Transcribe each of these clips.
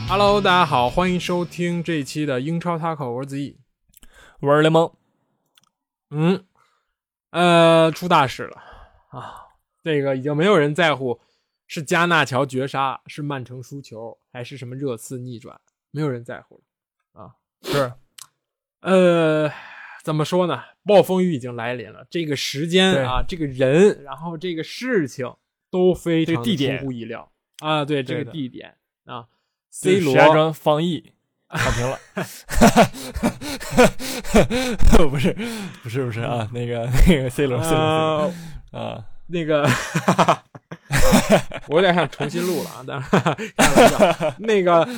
Hello， 大家好，欢迎收听这一期的英超 Taco， 我是子毅， 我是联盟。 出大事了啊！这个已经没有人在乎是加纳乔绝杀，是曼城输球，还是什么热刺逆转，没有人在乎了啊！ 是， 怎么说呢？暴风雨已经来临了，这个时间啊，这个人，然后这个事情都非常出乎意料啊！对，这个地点啊 ，C 罗石家庄防疫躺平了，不是啊，那个 C 罗啊， 那个我有点想重新录了啊，但是开玩笑，那个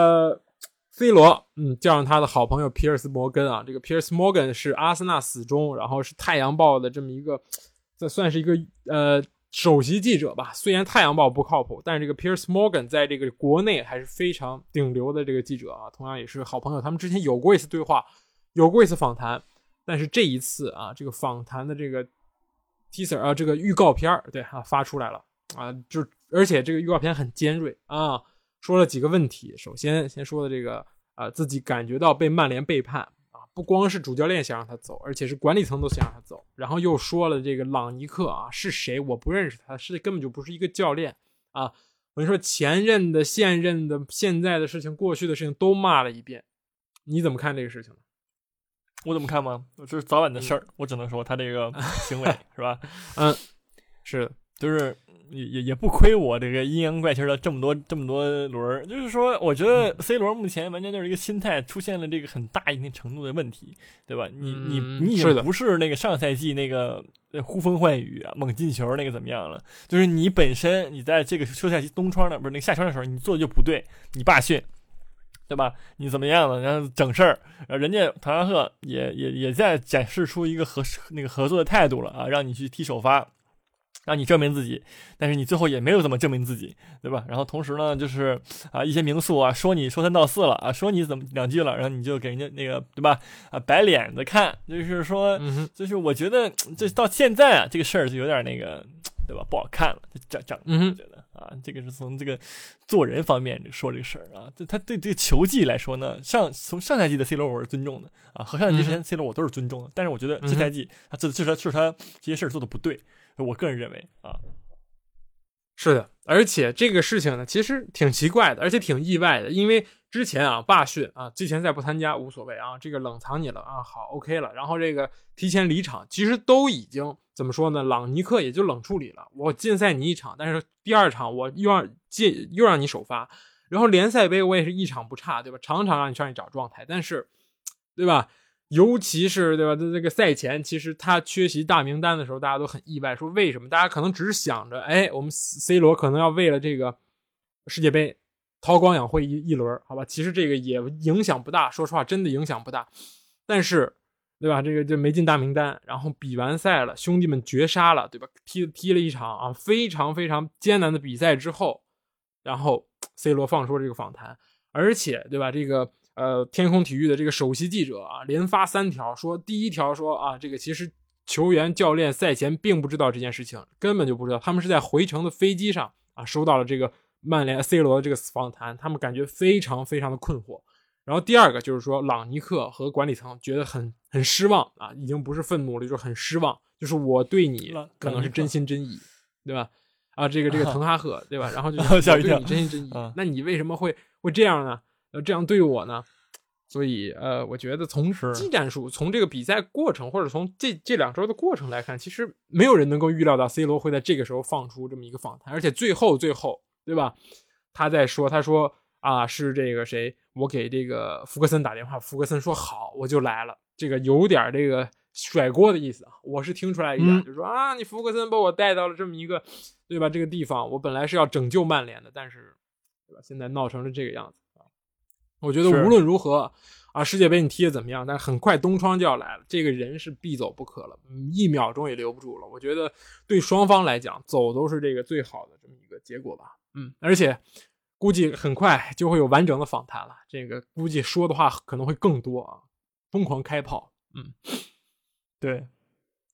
C 罗叫上他的好朋友皮尔斯摩根啊，这个皮尔斯摩根是阿森纳死忠，然后是太阳报的这么一个，这算是一个首席记者吧。虽然太阳报不靠谱，但是这个 Piers Morgan 在这个国内还是非常顶流的这个记者啊，同样也是好朋友。他们之前有过一次对话，有过一次访谈，但是这一次啊，这个访谈的这个 teaser 啊，这个预告片对啊发出来了啊，而且这个预告片很尖锐啊，说了几个问题。首先说的这个自己感觉到被曼联背叛。不光是主教练想让他走，而且是管理层都想让他走。然后又说了这个朗尼克啊是谁，我不认识他，根本就不是一个教练啊。我跟你说，前任的、现任的、现在的事情、过去的事情都骂了一遍。你怎么看这个事情呢？ 我怎么看吗？这是早晚的事儿，我只能说他这个行为是吧？ 是的， 就是也不亏我这个阴阳怪气的这么多轮，就是说，我觉得 C 罗目前完全就是一个心态出现了这个很大一定程度的问题，对吧？你已经不是那个上赛季那个呼风唤雨啊、猛进球那个怎么样了？就是你本身你在这个休赛期冬窗的不是那个夏窗的时候，你做的就不对，你罢训。对吧？你怎么样了？然后整事儿，人家滕哈赫也在展示出一个合作的态度了啊，让你去踢首发。让你证明自己，但是你最后也没有怎么证明自己，对吧？然后同时呢，就是一些名宿啊说你说三道四了啊，说你怎么两句了，然后你就给人家那个对吧摆脸子看，就是说，就是我觉得这到现在啊这个事儿就有点那个对吧不好看了，这我觉得这个是从这个做人方面说这个事儿啊，他对这个球技来说呢，从上赛季的 C 罗我是尊重的啊，和上赛季之前 C 罗我都是尊重的，但是我觉得这赛季这是他这些事儿做的不对。我个人认为是的，而且这个事情呢，其实挺奇怪的，而且挺意外的，因为之前罢训季前赛不参加无所谓啊，这个冷藏你了好 OK 了，然后这个提前离场，其实都已经怎么说呢？朗尼克也就冷处理了，我禁赛你一场，但是第二场我又让你首发，然后联赛杯我也是一场不差，对吧？场让你上去找状态，但是对吧？尤其是对吧，这个赛前其实他缺席大名单的时候，大家都很意外，说为什么？大家可能只是想着，我们 C 罗可能要为了这个世界杯韬光养晦一轮，好吧？其实这个也影响不大，说实话，真的影响不大。但是，对吧？这个就没进大名单，然后比完赛了，兄弟们绝杀了，对吧？踢了一场非常非常艰难的比赛之后，然后 C 罗放出这个访谈，而且对吧？这个。天空体育的这个首席记者连发3条，说第一条说这个其实球员教练赛前并不知道这件事情，根本就不知道，他们是在回程的飞机上收到了这个曼联 C 罗的这个访谈，他们感觉非常非常的困惑。然后第二个就是说朗尼克和管理层觉得很失望已经不是愤怒了，就是很失望，就是我对你可能是真心真意，对吧？这个滕哈赫对吧？然后就是我对你真心真意，那你为什么会这样呢？这样对我呢？所以我觉得从技战术，从这个比赛过程，或者从这2周的过程来看，其实没有人能够预料到 C 罗会在这个时候放出这么一个访谈，而且最后对吧？他说是这个谁，我给这个福格森打电话，福格森说好，我就来了，这个有点这个甩锅的意思我是听出来一点，就是说你福格森把我带到了这么一个对吧这个地方，我本来是要拯救曼联的，但是对吧现在闹成了这个样子。我觉得无论如何世界杯你踢得怎么样，但很快冬窗就要来了，这个人是必走不可了，1秒钟也留不住了。我觉得对双方来讲，走都是这个最好的这么一个结果吧。而且估计很快就会有完整的访谈了，这个估计说的话可能会更多疯狂开炮。 对。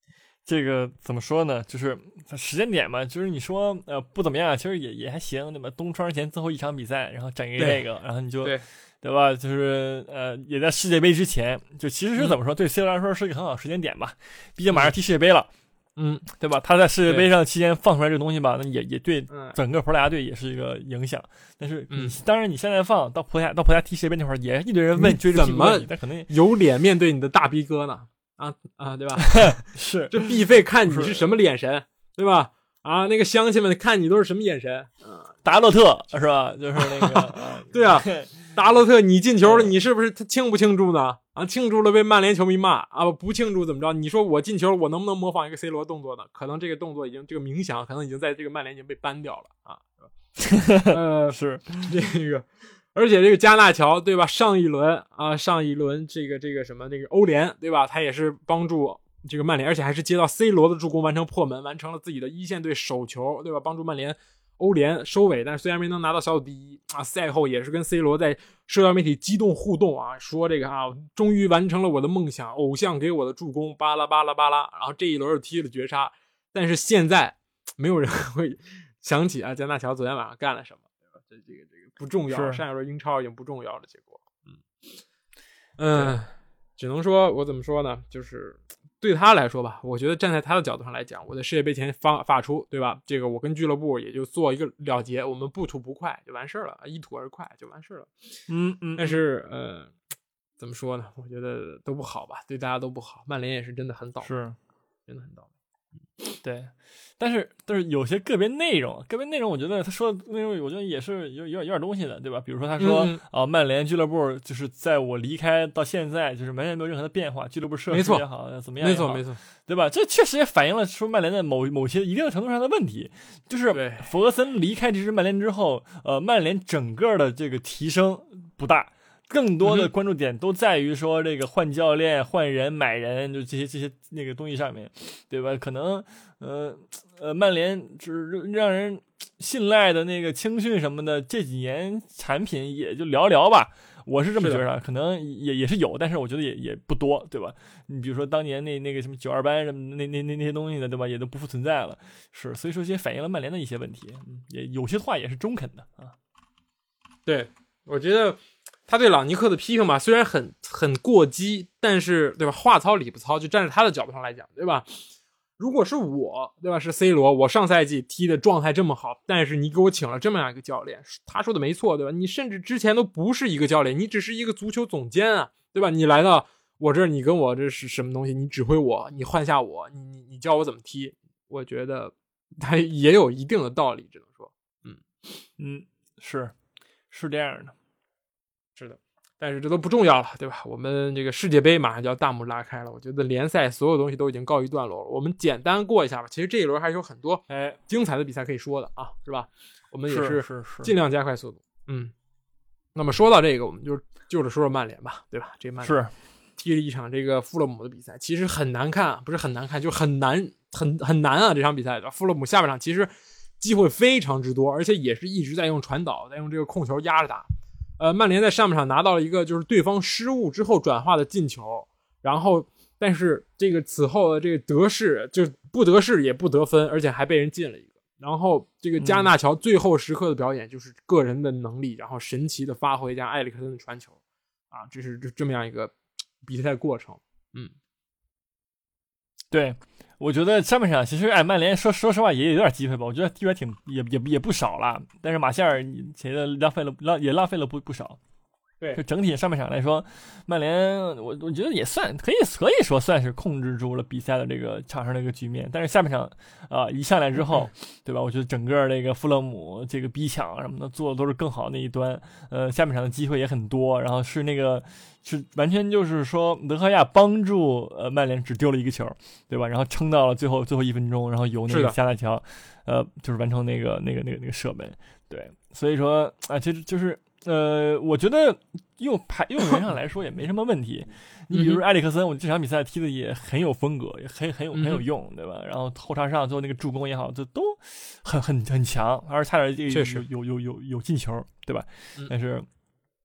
这个怎么说呢？就是时间点嘛，就是你说不怎么样，其实也还行，对吧？冬窗前最后一场比赛，然后整一个这个，然后你就对吧？就是也在世界杯之前，就其实是怎么说？对 C 罗来说是一个很好的时间点吧，毕竟马上踢世界杯了，对吧？他在世界杯上期间放出来这个东西吧，那也对整个葡萄牙队也是一个影响。但是当然你现在放到葡萄牙踢世界杯那会儿，也一堆人问追着怎么他可能有脸面对你的大逼哥呢？对吧？ 是这必费看你是什么眼神，对吧？那个乡亲们看你都是什么眼神？ 达洛特是吧？就是那个对啊，达洛特你进球了，你是不是他庆不庆祝呢？庆祝了被曼联球迷骂不庆祝怎么着？你说我进球，我能不能模仿一个 C 罗动作呢？可能这个动作这个冥想可能已经在这个曼联已经被ban掉了是这个。而且这个加纳乔对吧？上一轮这个什么那个欧联对吧？他也是帮助这个曼联，而且还是接到 C 罗的助攻完成破门，完成了自己的一线队首球对吧？帮助曼联欧联收尾，但是虽然没能拿到小组第一赛后也是跟 C 罗在社交媒体激动互动说这个终于完成了我的梦想，偶像给我的助攻巴拉巴拉巴拉，然后这一轮又踢了绝杀，但是现在没有人会想起加纳乔昨天晚上干了什么，对吧？这个不重要，上一轮英超已经不重要了，结果只能说我怎么说呢，就是对他来说吧，我觉得站在他的角度上来讲，我在世界杯前发出对吧，这个我跟俱乐部也就做一个了结，我们不吐不快就完事了，一吐而快就完事了。但是怎么说呢，我觉得都不好吧，对大家都不好，曼联也是真的很倒霉， 是真的很倒霉。 对，但是有些个别内容，我觉得他说的内容，我觉得也是有点东西的，对吧？比如说他说曼联俱乐部就是在我离开到现在，就是完全没有任何的变化，俱乐部设施也好，怎么样也好， 没错， 对吧？这确实也反映了说曼联的某些一定程度上的问题，就是弗格森离开这支曼联之后，曼联整个的这个提升不大。更多的关注点都在于说这个换教练、换人、买人，就这些那个东西上面，对吧？可能曼联就是让人信赖的那个青训什么的，这几年产品也就寥寥吧。我是这么觉得，可能也是有，但是我觉得也不多，对吧？你比如说当年那个什么92班什么那些东西的，对吧？也都不复存在了。是，所以说这也反映了曼联的一些问题，也有些话也是中肯的对，我觉得他对朗尼克的批评吧，虽然很过激，但是对吧？话糙理不糙，就站在他的角度上来讲，对吧？如果是我，对吧？是 C 罗，我上赛季踢的状态这么好，但是你给我请了这么样一个教练，他说的没错，对吧？你甚至之前都不是一个教练，你只是一个足球总监对吧？你来到我这儿，你跟我这是什么东西？你指挥我，你换下我，你教我怎么踢？我觉得他也有一定的道理，只能说， 是这样的。 是的，但是这都不重要了，对吧？我们这个世界杯马上就要大幕拉开了，我觉得联赛所有东西都已经告一段落了，我们简单过一下吧。其实这一轮还是有很多精彩的比赛可以说的是吧？我们也是尽量加快速度。那么说到这个，我们就是说曼联吧，对吧？这曼联踢了一场这个富勒姆的比赛，其实很难看，不是很难看，就很难这场比赛的富勒姆下半场其实机会非常之多，而且也是一直在用传导，在用这个控球压着打。曼联在上半场拿到了一个就是对方失误之后转化的进球，然后但是这个此后的这个得势就不得势也不得分，而且还被人进了一个。然后这个加纳乔最后时刻的表演就是个人的能力，然后神奇的发挥加埃里克森的传球这是这么样一个比赛过程。 对，我觉得上半场其实曼联说实话也有点机会吧，我觉得机会也不少了，但是马夏尔觉得浪费了不少。 对， 就整体上半场来说，曼联我觉得也算可以说算是控制住了比赛的这个场上的一个局面，但是下半场一上来之后，对吧？我觉得整个那个富勒姆这个逼抢什么的做的都是更好那一端，下半场的机会也很多，然后是完全就是说德赫亚帮助曼联只丢了一个球，对吧？然后撑到了最后1分钟，然后由那个加纳乔就是完成那个射门，对，所以说其实就是我觉得用人上来说也没什么问题。你比如埃里克森，我这场比赛踢的也很有风格，也很有用，对吧？然后后插上最后那个助攻也好，这都很强，而且差点这个有进球，对吧？但是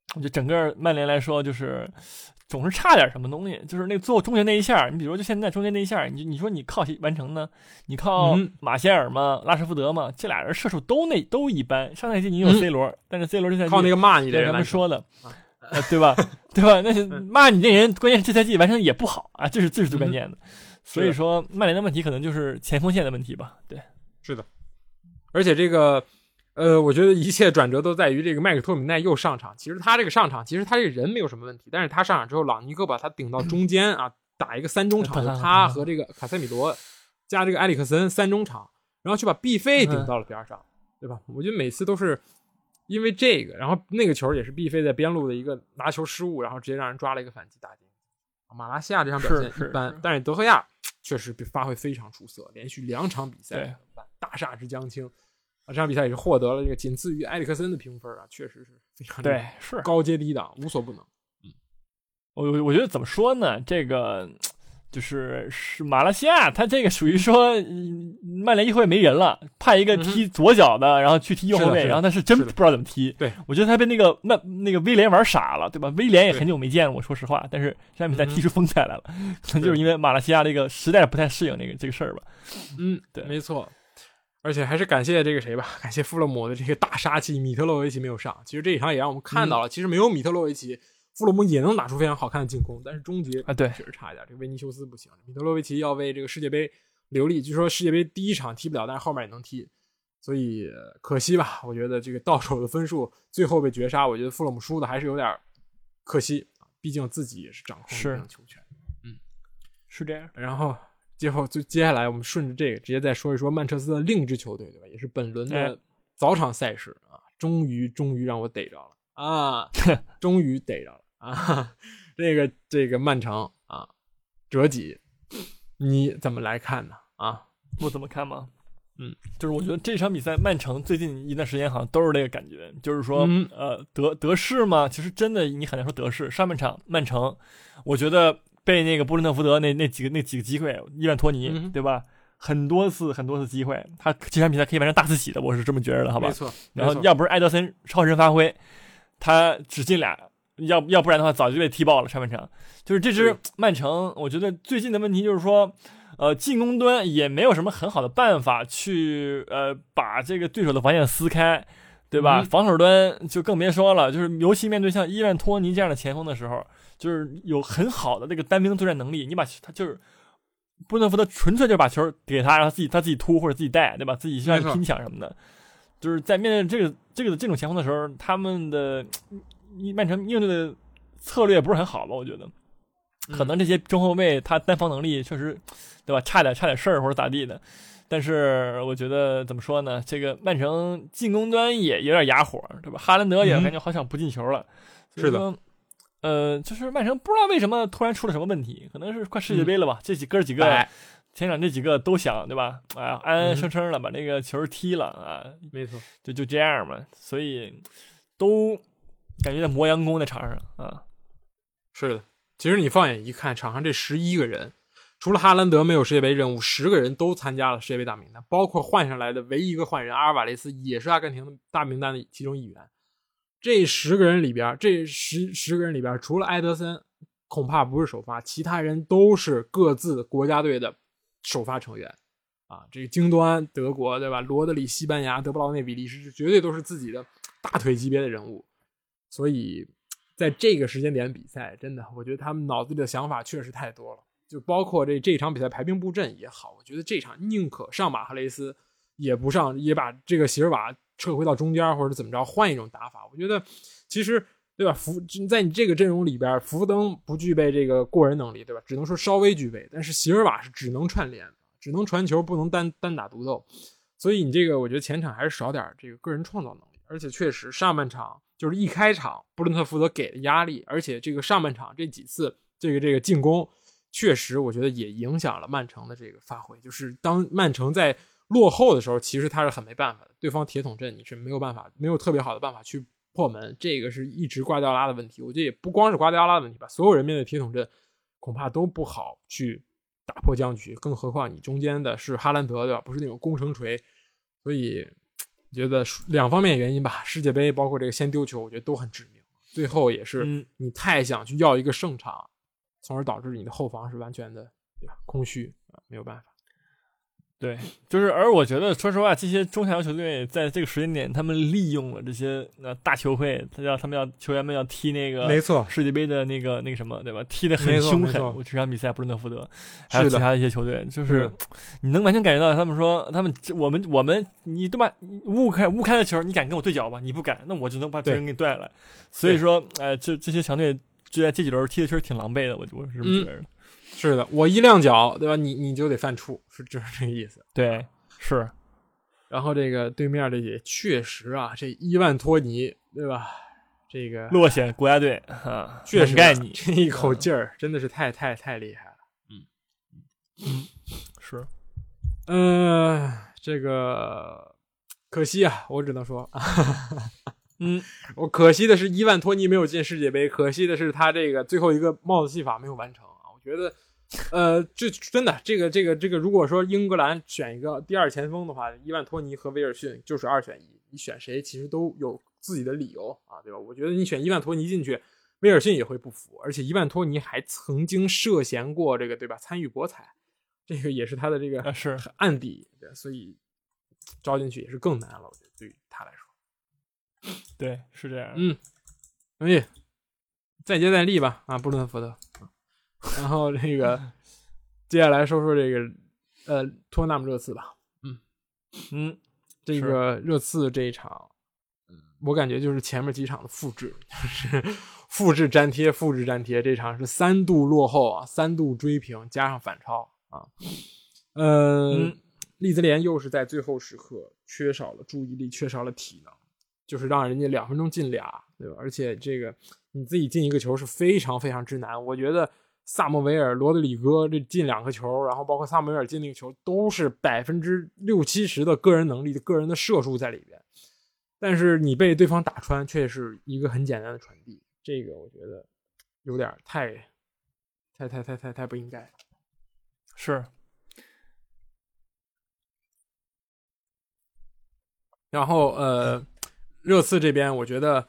就整个曼联来说，就是总是差点什么东西。就是那最后中间那一下，你比如就现在中间那一下，你说你靠谁完成呢？你靠马歇尔吗？拉什福德吗？这俩人射手都一般。上赛季你有 C 罗，但是 C 罗这赛季靠那个骂你的人咱们说的，对吧？对吧？那是骂你这人，关键是这赛季完成也不好啊，这是最关键的。所以说，曼联的问题可能就是前锋线的问题吧。对， 是的，而且这个。我觉得一切转折都在于这个麦克托米奈又上场。其实他这个人没有什么问题，但是他上场之后，朗尼克把他顶到中间啊，打一个3中场，他和这个卡塞米罗加这个埃里克森3中场，然后去把毕费顶到了边上，对吧？我觉得每次都是因为这个，然后那个球也是毕费在边路的一个拿球失误，然后直接让人抓了一个反击打进。马拉西亚这场表现一般，但是德赫亚确实发挥非常出色，连续2场比赛大煞之将倾。这场比赛也是获得了这个仅次于埃里克森的评分啊，确实是非常对，是高阶低档，无所不能。 我觉得怎么说呢？这个就是马来西亚，他这个属于说曼联一会没人了，派一个踢左脚的，然后去踢右后卫，然后他是真不知道怎么踢。 对， 我觉得他被那个威廉玩傻了，对吧？威廉也很久没见了，我说实话，但是这场比赛踢出风采来了，可能就是因为马来西亚这个实在不太适应这个事儿吧。 对，没错。而且还是感谢这个谁吧，感谢富勒姆的这个大杀器米特洛维奇没有上。其实这一场也让我们看到了，其实没有米特洛维奇，富勒姆也能打出非常好看的进攻，但是终结对确实差一点。这个维尼修斯不行，米特洛维奇要为这个世界杯留力，据说世界杯第1场踢不了，但是后面也能踢，所以可惜吧。我觉得这个到手的分数最后被绝杀，我觉得富勒姆输的还是有点可惜，毕竟自己也是掌控这场球权。 是这样。 然后接下来我们顺着这个直接再说一说曼彻斯特的另一支球队，对吧？也是本轮的早场赛事啊，终于让我逮着了啊，终于逮着了啊！这个曼城啊，折戟，你怎么来看呢？啊， 我怎么看吗？就是我觉得这场比赛曼城最近一段时间好像都是这个感觉，就是说得势嘛，其实真的你很难说得势。上半场曼城，我觉得被那个布伦特福德那几个机会，伊万托尼，对吧？很多次机会，他这场比赛可以完成大四喜的，我是这么觉得的，好吧？ 没错。 然后要不是埃德森超神发挥，他只进俩，要不然的话早就被踢爆了。上半场就是这支曼城，我觉得最近的问题就是说，进攻端也没有什么很好的办法去把这个对手的防线撕开，对吧？防守端就更别说了，就是尤其面对像伊万托尼这样的前锋的时候，就是有很好的这个单兵作战能力，你把他就是布伦特福德纯粹就把球给他，然后他自己突或者自己带，对吧？自己去拼抢什么的，就是在面对这种前锋的时候，他们的曼城应对的策略不是很好吧？我觉得可能这些中后卫他单防能力确实，对吧？差点事儿或者咋地的。但是我觉得怎么说呢？这个曼城进攻端也有点哑火，对吧？哈兰德也感觉好像不进球了。 是的。 就是曼城不知道为什么突然出了什么问题，可能是快世界杯了吧？这几个前场这几个都想，对吧？安安生生的把那个球踢了啊， 没错， 就这样嘛。所以都感觉在磨洋工在场上啊。 是的，其实你放眼一看，场上这11个人，除了哈兰德没有世界杯任务，10个人都参加了世界杯大名单，包括换上来的唯一一个换人阿尔瓦雷斯，也是阿根廷的大名单的其中一员。这10个人里边，除了埃德森恐怕不是首发，其他人都是各自国家队的首发成员啊。这个京端德国，对吧？罗德里西班牙，德布劳内比利时，绝对都是自己的大腿级别的人物。所以在这个时间点比赛，真的我觉得他们脑子里的想法确实太多了，就包括这场比赛排兵布阵也好，我觉得这场宁可上马赫雷斯也不上，也把这个席尔瓦撤回到中间或者怎么着，换一种打法。我觉得其实，对吧？在你这个阵容里边，福登不具备这个过人能力，对吧？只能说稍微具备，但是席尔瓦是只能串联，只能传球，不能单打独斗。所以你这个我觉得前场还是少点这个个人创造能力。而且确实上半场就是一开场布伦特福德给的压力，而且这个上半场这几次这个进攻，确实我觉得也影响了曼城的这个发挥。就是当曼城在落后的时候，其实他是很没办法的，对方铁桶阵你是没有特别好的办法去破门，这个是一直瓜迪奥拉的问题。我觉得也不光是瓜迪奥拉的问题吧，所有人面对铁桶阵恐怕都不好去打破僵局，更何况你中间的是哈兰德，对吧？不是那种攻城锤。所以觉得两方面原因吧，世界杯包括这个先丢球，我觉得都很致命。 最后也是你太想去要一个胜场，从而导致你的后防是完全的，对吧？空虚啊，没有办法。 对，就是而我觉得，说实话，这些中下游球队在这个时间点，他们利用了这些大球会，他们要球员们要踢那个没错世界杯的那个什么，对吧？踢得很凶狠。我这场比赛布伦特福德，还有其他的一些球队，就是你能完全感觉到他们说，我们你对吧？误开的球，你敢跟我对角吧？你不敢，那我就能把别人给拽来。所以说，这些强队就在这几轮踢的确实挺狼狈的，我是这么觉得。 是的，我一亮脚，对吧？你就得犯怵，就是这个意思。 对，是。 然后这个对面的也确实啊，这伊万托尼，对吧？这个落选国家队啊， 确实盖你这一口劲儿真的是太厉害了。 是。 这个可惜啊，我只能说， 我可惜的是伊万托尼没有进世界杯，可惜的是他这个最后一个帽子戏法没有完成啊。我觉得。这真的，这个，如果说英格兰选一个第二前锋的话，伊万托尼和威尔逊就是2选1，你选谁其实都有自己的理由啊，对吧？我觉得你选伊万托尼进去，威尔逊也会不服，而且伊万托尼还曾经涉嫌过这个，对吧？参与博彩，这个也是他的这个是案底，对，所以招进去也是更难了，我觉得对于他来说， 对，是这样。 所以再接再厉吧，啊，布伦特福德。然后这个接下来说说这个托纳姆热刺吧。这个热刺这一场，我感觉就是前面几场的复制，就是复制粘贴，这场是3度落后啊，3度追平加上反超啊。利兹联又是在最后时刻缺少了注意力，缺少了体能，就是让人家2分钟进俩，对吧？而且这个你自己进一个球是非常非常之难，我觉得。萨莫维尔、罗德里戈这进2个球，然后包括萨莫维尔进那个球，都是60%-70%的个人能力的个人的射术在里边。但是你被对方打穿，却是一个很简单的传递，这个我觉得有点太不应该。 是。 然后热刺这边，我觉得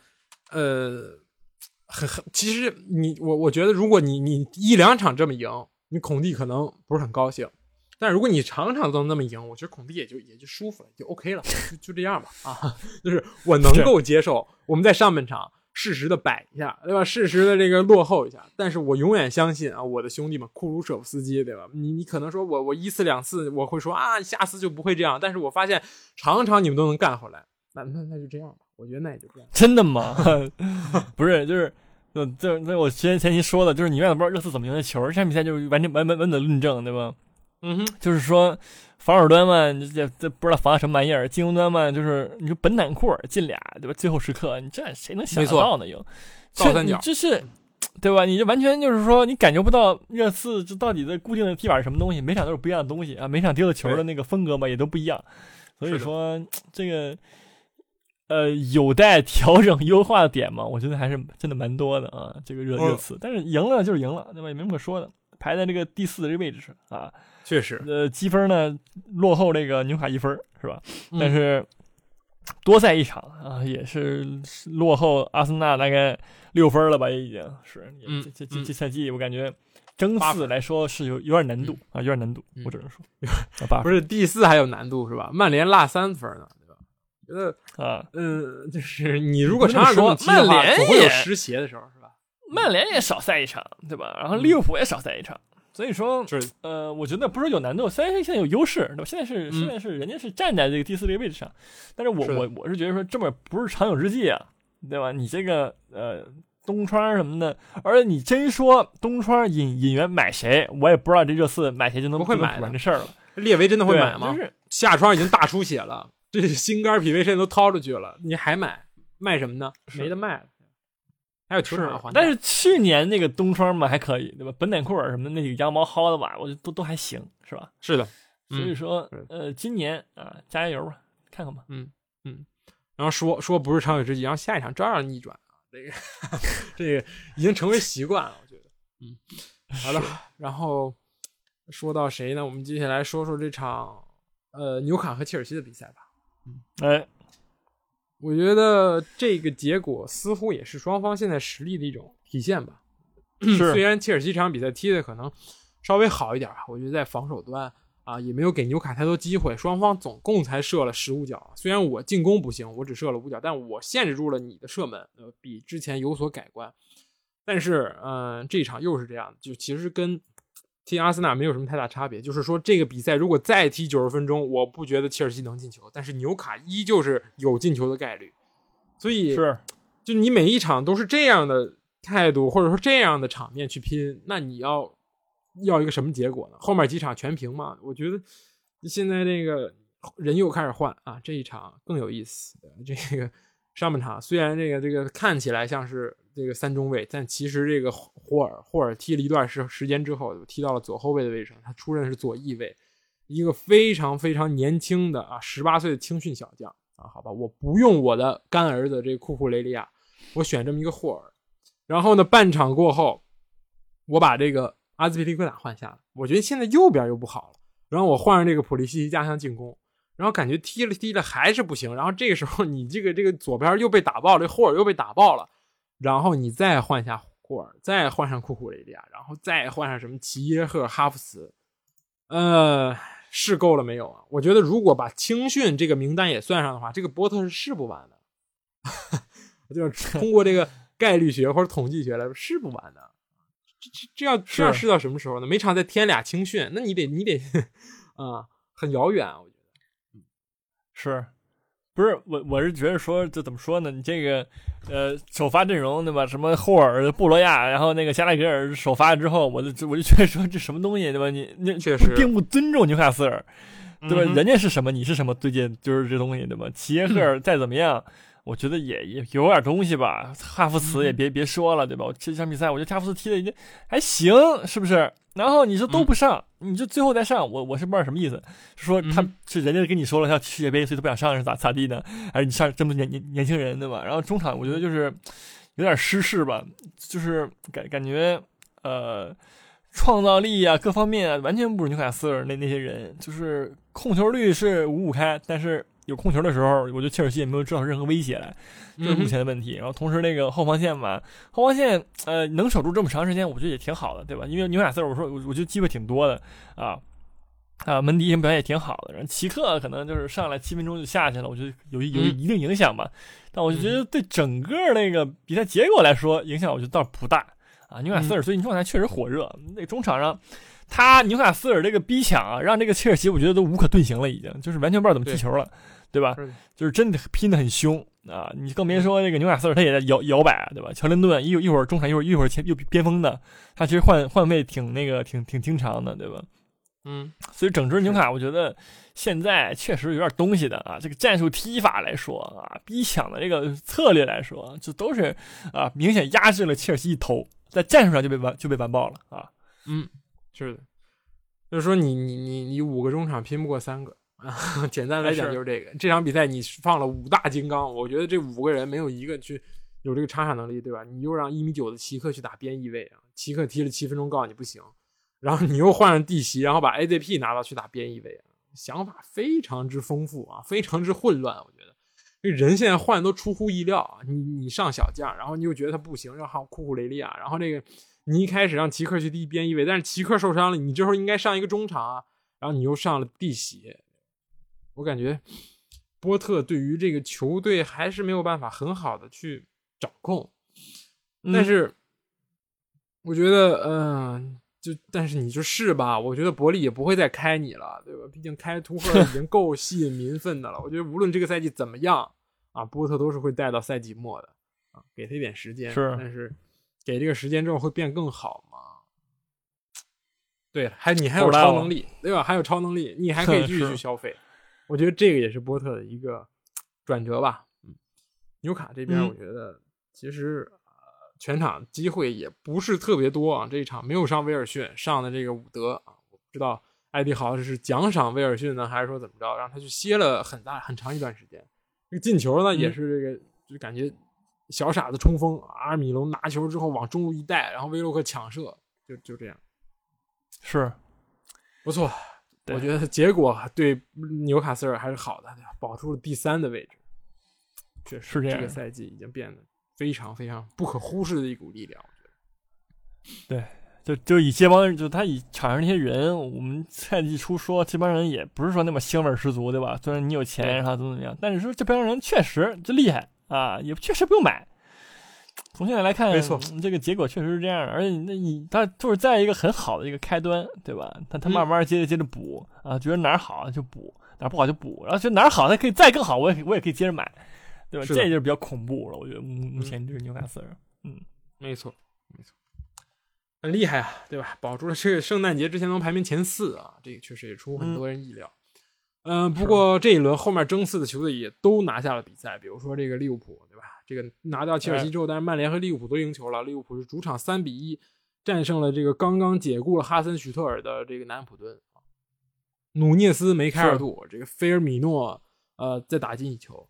其实我觉得如果你1-2场这么赢，你孔蒂可能不是很高兴，但如果你场场都那么赢，我觉得孔蒂也就舒服了，就 OK 了，就这样吧啊，就是我能够接受我们在上半场适时的摆一下，对吧？适时的这个落后一下，但是我永远相信啊，我的兄弟们库鲁舍夫斯基，对吧？你可能说我1次2次我会说啊，下次就不会这样，但是我发现场场你们都能干回来，那就这样吧，我觉得那也就这样。 真的吗？不是，就是这我前期说的，就是你永远不知道热刺怎么赢的球，这场比赛就是完的论证，对吧？就是说防守端嘛，这不知道防什么玩意儿；进攻端嘛，就是你说本坦库尔进俩，对吧？最后时刻，你这谁能想得到呢？赢倒三角， 这是对吧？你这完全就是说，你感觉不到热刺这到底的固定的踢法是什么东西，每场都是不一样的东西啊，每场丢的球的那个风格嘛也都不一样，所以说这个。有待调整优化的点嘛，我觉得还是真的蛮多的啊。这个热刺，但是赢了就是赢了，对吧？也没什么可说的，排在这个第4的这个位置上啊。 确实， 积分呢落后这个纽卡1分是吧？但是多赛1场啊，也是落后阿森纳大概6分了吧，也已经是。这赛季我感觉争4来说是有点难度啊，有点难度，我只能说。 不是第4还有难度是吧？曼联落3分呢。觉得就是你如果常说曼联总会有失邪的时候，是吧？ 曼联也少赛1场，对吧？然后利物浦也少赛1场，所以说，我觉得不是有难度，虽然现在有优势，对吧？现在是人家是站在这个第4这个位置上，但是我是觉得说这么不是长久之计啊，对吧？你这个东窗什么的，而且你真说东窗引援买谁，我也不知道这热刺买谁就能不会买完这事儿了。 列维真的会买吗？ 就是下窗已经大出血了。这心肝脾胃肾都掏出去了，你还卖什么呢？没得卖了，还有球场还。 但是去年那个东窗嘛还可以，对吧？本坦库尔什么的那个羊毛薅的吧，我觉得都还行，是吧？ 是的， 所以说今年啊加油吧，看看吧。 然后说不是长久之计，然后下一场照样逆转啊，这个已经成为习惯了，我觉得。好了，然后说到谁呢？我们接下来说说这场纽卡和切尔西的比赛吧。 我觉得这个结果似乎也是双方现在实力的一种体现吧。虽然切尔西这场比赛踢的可能稍微好一点，我觉得在防守端啊也没有给纽卡太多机会，双方总共才射了15脚。虽然我进攻不行，我只射了5脚，但我限制住了你的射门，比之前有所改观。但是这一场又是这样，就其实跟踢阿森纳没有什么太大差别，就是说这个比赛如果再踢90分钟，我不觉得切尔西能进球，但是纽卡依旧是有进球的概率。所以是就你每一场都是这样的态度，或者说这样的场面去拼，那你要一个什么结果呢？后面几场全平嘛？我觉得现在这个人又开始换啊，这一场更有意思。这个上半场虽然这个看起来像是这个3中卫，但其实这个霍尔踢了一段时间之后，踢到了左后卫的位置，他出任是左翼卫，一个非常非常年轻的18岁的青训小将啊，好吧，我不用我的干儿子这个库库雷利亚，我选这么一个霍尔。然后呢，半场过后，我把这个阿兹皮利奎塔换下了，我觉得现在右边又不好了，然后我换上这个普利西奇加强进攻，然后感觉踢了还是不行，然后这个时候你这个左边又被打爆了，这霍尔又被打爆了，然后你再换下霍尔，再换上库库雷利亚，然后再换上什么齐耶赫、哈弗茨，是够了没有啊？我觉得如果把青训这个名单也算上的话，这个波特是试不完的。就是通过这个概率学或者统计学来说，试不完的。这要试到什么时候呢？每场再添俩青训，那你得很遥远，我觉得。 是。不是我是觉得说，这怎么说呢？你这个首发阵容对吧？什么霍尔、布罗亚，然后那个加拉格尔首发之后，我就觉得说这什么东西对吧？你确实并不尊重纽卡斯尔，对吧？人家是什么，你是什么，最近就是这东西对吧？齐耶赫尔再怎么样，我觉得也有点东西吧。哈弗茨也别说了对吧？这场比赛我觉得哈弗茨踢的已经还行，是不是？然后你说都不上，你就最后再上，我是不知道什么意思，是说他是人家跟你说了像世界杯，所以他不想上是咋地呢？还是你上这么多年轻人对吧？然后中场我觉得就是有点失势吧，就是感觉创造力啊各方面啊完全不如纽卡斯尔那些人，就是控球率是5-5开，但是有控球的时候，我觉得切尔西也没有制造任何威胁来，这是目前的问题。然后同时那个后防线嘛，后防线能守住这么长时间，我觉得也挺好的，对吧？因为纽卡斯尔我觉得机会挺多的门迪表现也挺好的，然后齐克可能就是上来7分钟就下去了，我觉得有一定影响吧。但我就觉得对整个那个比赛结果来说，影响我觉得倒是不大啊。纽卡斯尔最近状态确实火热，那个中场上。纽卡斯尔这个逼抢啊，让这个切尔西我觉得都无可遁形了，已经就是完全不知道怎么踢球了，对吧？就是真的拼得很凶啊！你更别说这个纽卡斯尔，他也在摇摆，对吧？乔林顿一会儿中场，一会儿前又边锋的，他其实换位挺经常的，对吧？所以整支纽卡，我觉得现在确实有点东西的啊。这个战术踢法来说啊，逼抢的这个策略来说，这都是明显压制了切尔西一头，在战术上就被完爆了啊。 是的，就是说你5个中场拼不过3个啊，简单来讲就是这个。这场比赛你放了5大金刚，我觉得这5个人没有一个去有这个插上能力，对吧？你又让1.9米的齐克去打边翼位啊，齐克踢了7分钟，告诉你不行，然后你又换上蒂席，然后把 AZP 拿到去打边翼位，想法非常之丰富啊，非常之混乱。我觉得这人现在换都出乎意料啊，你上小将，然后你又觉得他不行，让库库雷利亚，然后这个。你一开始让齐克去踢边翼位，但是齐克受伤了，你这时候应该上一个中场啊，然后你又上了蒂席，我感觉波特对于这个球队还是没有办法很好的去掌控，但是我觉得但是你就是吧，我觉得伯利也不会再开你了，对吧？毕竟开图赫已经够吸引民愤的了，我觉得无论这个赛季怎么样啊，波特都是会带到赛季末的啊，给他一点时间，但是给这个时间之后会变更好吗？对，你还有超能力，对吧？还有超能力，你还可以继续去消费。我觉得这个也是波特的一个转折吧。纽卡这边我觉得其实全场机会也不是特别多啊，这一场没有上威尔逊，上的这个伍德啊，我不知道艾迪豪是奖赏威尔逊呢，还是说怎么着，让他去歇了很长一段时间。这个进球呢，也是这个就感觉。小傻子冲锋，阿尔米隆拿球之后往中路一带，然后威洛克抢射，就这样， 是不错。我觉得结果对纽卡斯尔还是好的，保住了第3的位置。 确实是这样， 这个赛季已经变得非常非常不可忽视的一股力量，我觉得。对，就以这帮人，就他以场上那些人，我们赛季初说这帮人也不是说那么腥味十足，对吧？虽然你有钱，然后怎么样，但是说这帮人确实就厉害啊，也确实不用买。从现在来看， 没错， 这个结果确实是这样，而且他就是在一个很好的一个开端，对吧？他慢慢接着补啊，觉得哪儿好就补，哪儿不好就补，然后觉得哪儿好他可以再更好，我也可以接着买，对吧？这就是比较恐怖了，我觉得目前这是纽卡斯尔， 没错，很厉害啊，对吧？保住了这个圣诞节之前能排名前4啊，这个确实也出乎很多人意料。不过这一轮后面争4的球队也都拿下了比赛，比如说这个利物浦，对吧？这个拿掉切尔西之后，但是曼联和利物浦都赢球了。利物浦是主场3-1战胜了这个刚刚解雇了哈森许特尔的这个南安普顿。努涅斯、梅开二度，这个菲尔米诺再打进1球。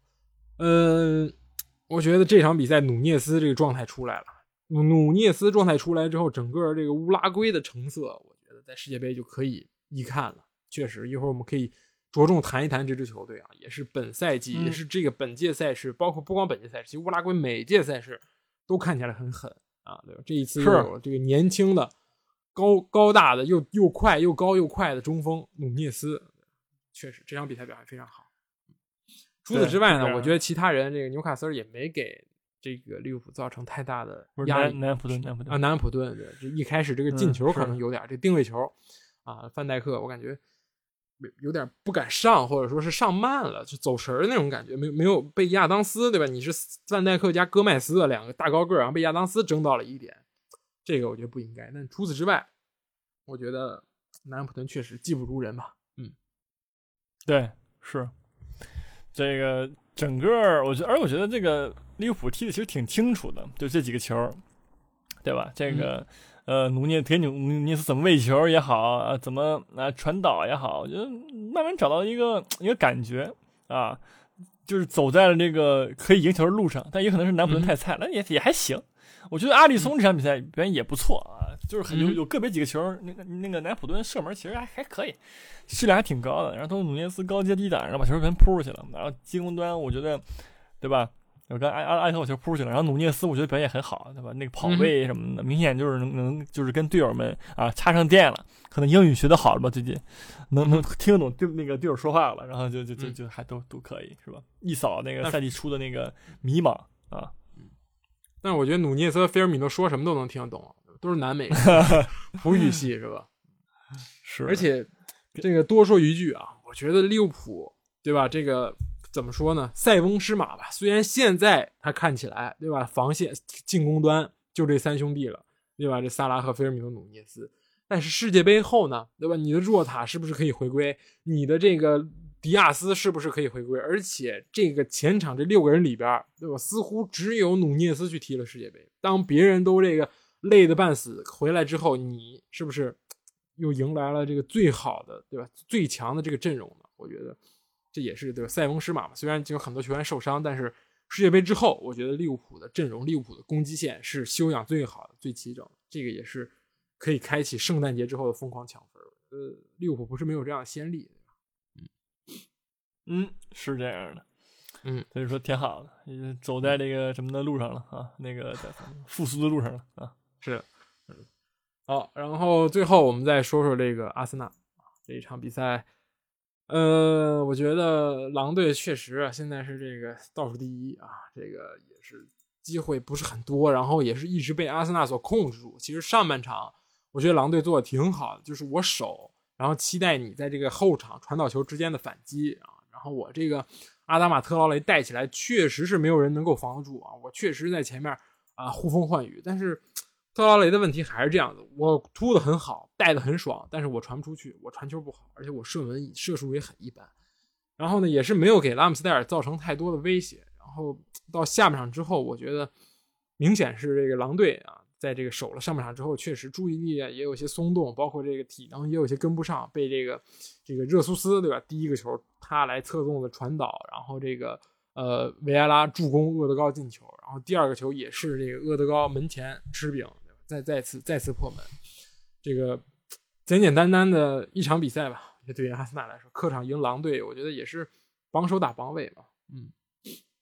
我觉得这场比赛努涅斯这个状态出来了。努涅斯状态出来之后，整个这个乌拉圭的成色，我觉得在世界杯就可以一看了。确实，一会儿我们可以着重谈一谈这支球队啊，也是本赛季，也是这个本届赛事，包括不光本届赛事，其实乌拉圭每届赛事都看起来很狠啊，对吧？这一次又有这个年轻的、高大的、又快又高又快的中锋努涅斯，确实这场比赛表现非常好。除此之外呢，我觉得其他人这个纽卡斯尔也没给这个利物浦造成太大的压力。 南安普顿对，这一开始这个进球可能有点这定位球啊，范戴克我感觉有点不敢上，或者说是上慢了，就走神儿那种感觉，没有被亚当斯，对吧？你是范戴克加戈麦斯的2个大高个，然后被亚当斯争到了1点，这个我觉得不应该。但除此之外，我觉得南安普顿确实技不如人吧。 对，是这个整个我觉得这个利物浦踢的其实挺清楚的，就这几个球，对吧？这个努涅斯怎么喂球也好，怎么传导也好，我觉得慢慢找到一个感觉啊，就是走在了这个可以赢球的路上，但也可能是南普顿太菜了，也还行。我觉得阿里松这场比赛表现也不错啊，就是有个别几个球，那个南普顿射门其实还可以，质量还挺高的。然后都努涅斯高接低挡，然后把球全扑出去了。然后进攻端我觉得，对吧？我刚阿里松把球扑出去了，然后努涅斯我觉得表现很好，对吧？那个跑位什么的，明显就是能就是跟队友们插上电了。可能英语学得好了吧，最近能听得懂那个队友说话了，然后就还都可以，是吧？一扫那个赛季初的那个迷茫啊。 但是我觉得努涅斯和菲尔米诺说什么都能听得懂，都是南美葡语系是吧？ 是。 而且这个多说一句啊，我觉得利物浦对吧？这个怎么说呢？塞翁失马吧。虽然现在他看起来对吧，防线进攻端就这3兄弟了，对吧？这萨拉赫、菲尔米诺、努涅斯。但是世界杯后呢，对吧？你的若塔是不是可以回归？你的这个迪亚斯是不是可以回归？而且这个前场这6个人里边，对吧？似乎只有努涅斯去踢了世界杯。当别人都这个累得半死回来之后，你是不是又迎来了这个最好的，对吧？最强的这个阵容呢？我觉得这也是对吧？塞翁失马嘛。虽然有很多球员受伤，但是世界杯之后，我觉得利物浦的阵容、利物浦的攻击线是修养最好的、最齐整的。这个也是可以开启圣诞节之后的疯狂抢分。利物浦不是没有这样的先例。 是这样的，所以说挺好的，走在这个什么的路上了啊，那个复苏的路上了啊， 是，好，然后最后我们再说说这个阿森纳这一场比赛，我觉得狼队确实啊，现在是这个倒数第1啊，这个也是机会不是很多，然后也是一直被阿森纳所控制住。其实上半场我觉得狼队做的挺好的，就是我守，然后期待你在这个后场传导球之间的反击啊。然后我这个阿达马特劳雷带起来确实是没有人能够防得住啊，我确实在前面呼风唤雨，但是特劳雷的问题还是这样的，我突的很好，带的很爽，但是我传不出去，我传球不好，而且我射术也很一般。然后呢，也是没有给拉姆斯戴尔造成太多的威胁。然后到下半场之后，我觉得明显是这个狼队啊，在这个守了上半场之后，确实注意力也有些松动，包括这个体能也有些跟不上，被这个热苏斯对吧？第一个球他来侧重的传导，然后这个维埃拉助攻厄德高进球，然后第二个球也是这个厄德高门前吃饼，对吧？再次破门。这个简简单单的一场比赛吧，对于阿森纳来说，客场赢狼队，我觉得也是榜首打榜尾嘛。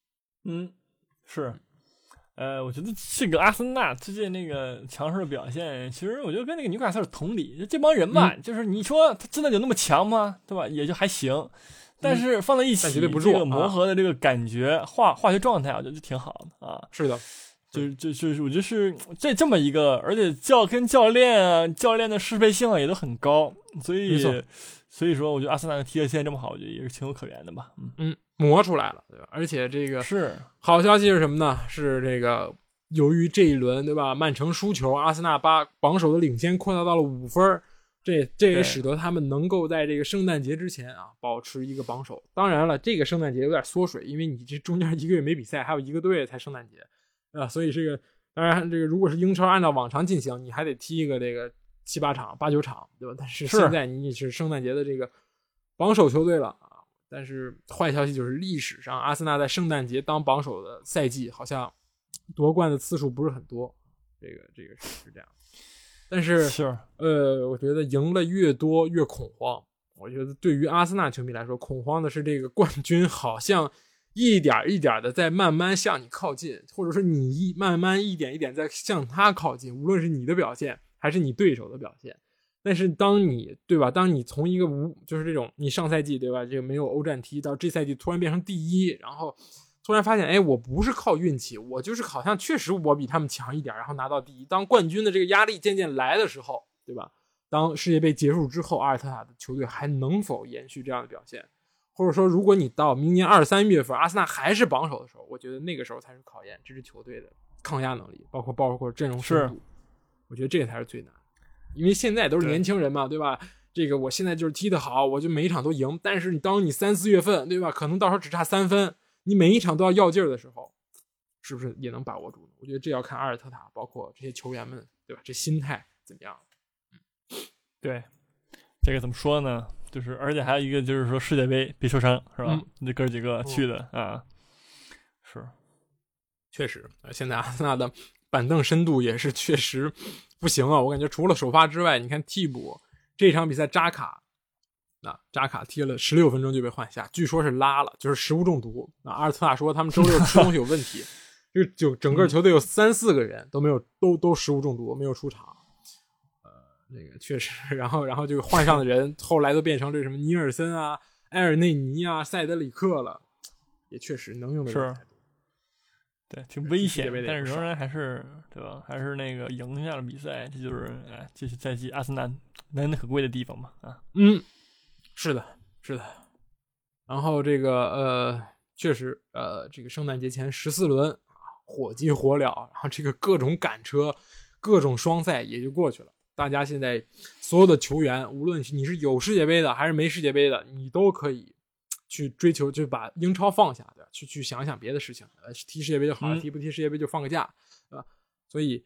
是。我觉得这个阿森纳最近那个强势的表现，其实我觉得跟那个纽卡斯尔同理，这帮人吧，就是你说他真的有那么强吗？对吧？也就还行，但是放在一起，这个磨合的这个感觉、化学状态，我觉得就挺好的啊。 是的， 就是我觉得是这么一个，而且跟教练的适配性也都很高，所以说我觉得阿森纳踢得现在这么好，我觉得也是情有可原的吧。 磨出来了，对吧？而且这个是好消息是什么呢？是这个由于这一轮，对吧？曼城输球，阿森纳把榜首的领先扩大到了5分，这也使得他们能够在这个圣诞节之前啊保持一个榜首。当然了，这个圣诞节有点缩水，因为你这中间1个月没比赛，还有1个多月才圣诞节啊，所以这个当然这个如果是英超按照往常进行，你还得踢一个这个7、8场、8、9场，对吧？但是现在你是圣诞节的这个榜首球队了。但是坏消息就是历史上阿森纳在圣诞节当榜首的赛季好像夺冠的次数不是很多，这个是这样。但是我觉得赢了越多越恐慌。我觉得对于阿森纳球迷来说，恐慌的是这个冠军好像一点一点的在慢慢向你靠近，或者说你慢慢一点一点在向他靠近，无论是你的表现还是你对手的表现。但是当你从一个就是这种你上赛季对吧，这个没有欧战踢到这赛季突然变成第一，然后突然发现我不是靠运气，我就是好像确实我比他们强一点，然后拿到第一。当冠军的这个压力渐渐来的时候，对吧？当世界杯结束之后，阿尔特塔的球队还能否延续这样的表现？或者说如果你到明年2、3月份阿森纳还是榜首的时候，我觉得那个时候才是考验这支球队的抗压能力，包括阵容深度。我觉得这个才是最难。因为现在都是年轻人嘛， 对吧？这个我现在就是踢得好，我就每一场都赢。但是当你3、4月份，对吧？可能到时候只差3分，你每一场都要较劲儿的时候，是不是也能把握住呢？我觉得这要看阿尔特塔，包括这些球员们，对吧？这心态怎么样？ 对，这个怎么说呢？就是而且还有一个就是说世界杯别受伤，是吧？这哥几个去的啊，是， 确实，现在阿森纳的板凳深度也是确实不行啊！我感觉除了首发之外，你看替补这场比赛扎卡踢了16分钟就被换下，据说是拉了，就是食物中毒。阿尔特塔说他们周6吃东西有问题，就整个球队有3、4个人都没有都食物中毒，没有出场。那个确实，然后就换上的人后来都变成这什么尼尔森啊、埃尔内尼啊、塞德里克了，也确实能用的人太多。 对，挺危险，但是仍然还是对吧？还是那个赢下了比赛，这就是这是赛季阿森纳难能可贵的地方嘛啊。 是的。然后这个确实这个圣诞节前14轮火急火燎，然后这个各种赶车、各种双赛也就过去了。大家现在所有的球员，无论你是有世界杯的还是没世界杯的，你都可以去追求，就把英超放下，对吧？去想想别的事情，踢世界杯就好了，踢不踢世界杯就放个假，对吧？所以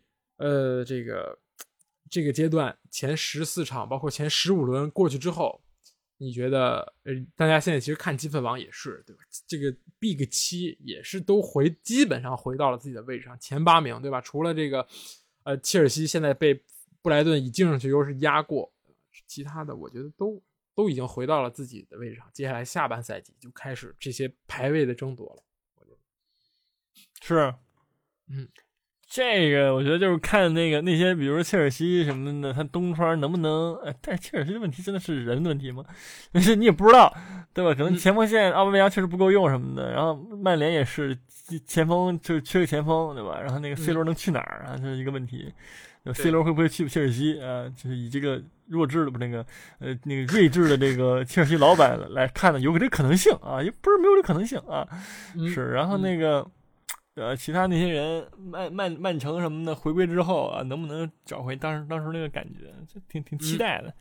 这个阶段前14场，包括前15轮过去之后，你觉得大家现在其实看积分榜也是，对吧？这个 Big 7也是都基本上回到了自己的位置上，前8名，对吧？除了这个切尔西现在被布莱顿以净胜球优势压过，其他的我觉得都已经回到了自己的位置上。接下来下半赛季就开始这些排位的争夺了，我觉得是，这个我觉得就是看那些，比如说切尔西什么的，他东窗能不能？但是切尔西的问题真的是人的问题吗？但是你也不知道，对吧？可能前锋线奥巴梅扬确实不够用什么的，然后曼联也是前锋就缺个前锋，对吧？然后那个 C 罗能去哪儿啊？这是一个问题。C 罗会不会去切尔西啊？就是以这个弱智的不那个睿智的这个切尔西老板来看呢，有这可能性啊，也不是没有这可能性啊。是，然后那个其他那些人曼城什么的回归之后啊，能不能找回当时那个感觉？就挺期待的。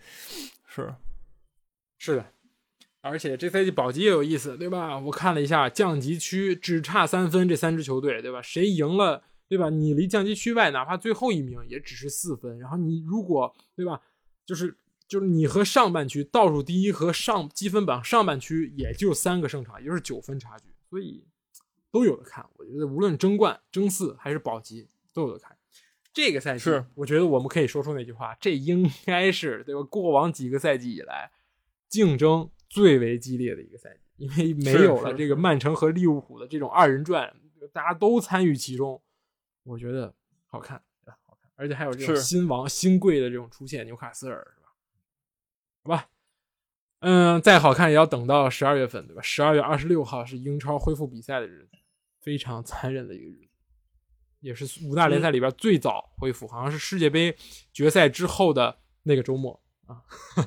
是的，而且这赛季保级也有意思，对吧？我看了一下降级区只差3分，这3支球队，对吧？谁赢了？对吧？你离降级区外哪怕最后1名也只是4分，然后你如果对吧，就是你和上半区倒数第一和积分榜上半区也就3个胜场，也就是9分差距，所以都有的看。我觉得无论争冠、争四还是保级都有的看。这个赛季我觉得我们可以说出那句话，这应该是对吧？过往几个赛季以来竞争最为激烈的一个赛季，因为没有了这个曼城和利物浦的这种2人转。 大家都参与其中，我觉得好看，好看，而且还有这种新王新贵的这种出现，纽卡斯尔是吧？好吧，再好看也要等到12月份，对吧？12月26号是英超恢复比赛的日子，非常残忍的一个日子，也是5大联赛里边最早恢复，好像是世界杯决赛之后的那个周末啊。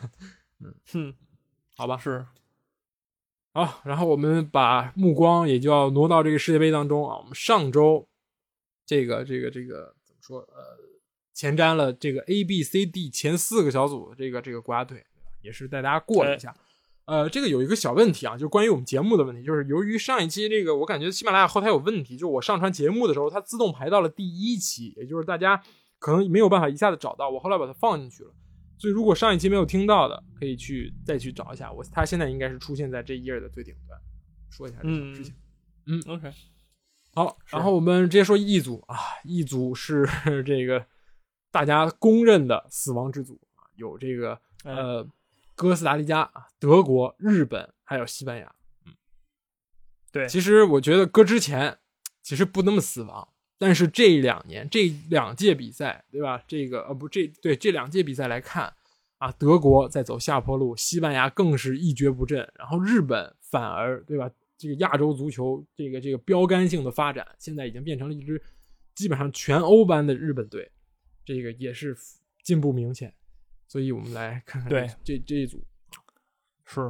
好吧， 是。 好，然后我们把目光也就要挪到这个世界杯当中啊。我们上周这个怎么说？前瞻了这个 A、B、C、D 前4个小组这个国家队，也是带大家过了一下。这个有一个小问题啊，就是关于我们节目的问题，就是由于上一期这个我感觉喜马拉雅后台有问题，就是我上传节目的时候它自动排到了第1期，也就是大家可能没有办法一下子找到，我后来把它放进去了。所以如果上一期没有听到的，可以再去找一下它现在应该是出现在这一页的最顶端，说一下这个事情。 OK， 好，然后我们直接说一组啊，一组是这个大家公认的死亡之组啊，有这个哥斯达黎加、德国、日本还有西班牙。 对， 其实我觉得搁之前其实不那么死亡。但是这2届比赛，对吧？这2届比赛来看啊，德国在走下坡路，西班牙更是一蹶不振，然后日本反而，对吧？这个亚洲足球这个标杆性的发展，现在已经变成了一支基本上全欧般的日本队，这个也是进步明显。所以我们来看看这一组。 是。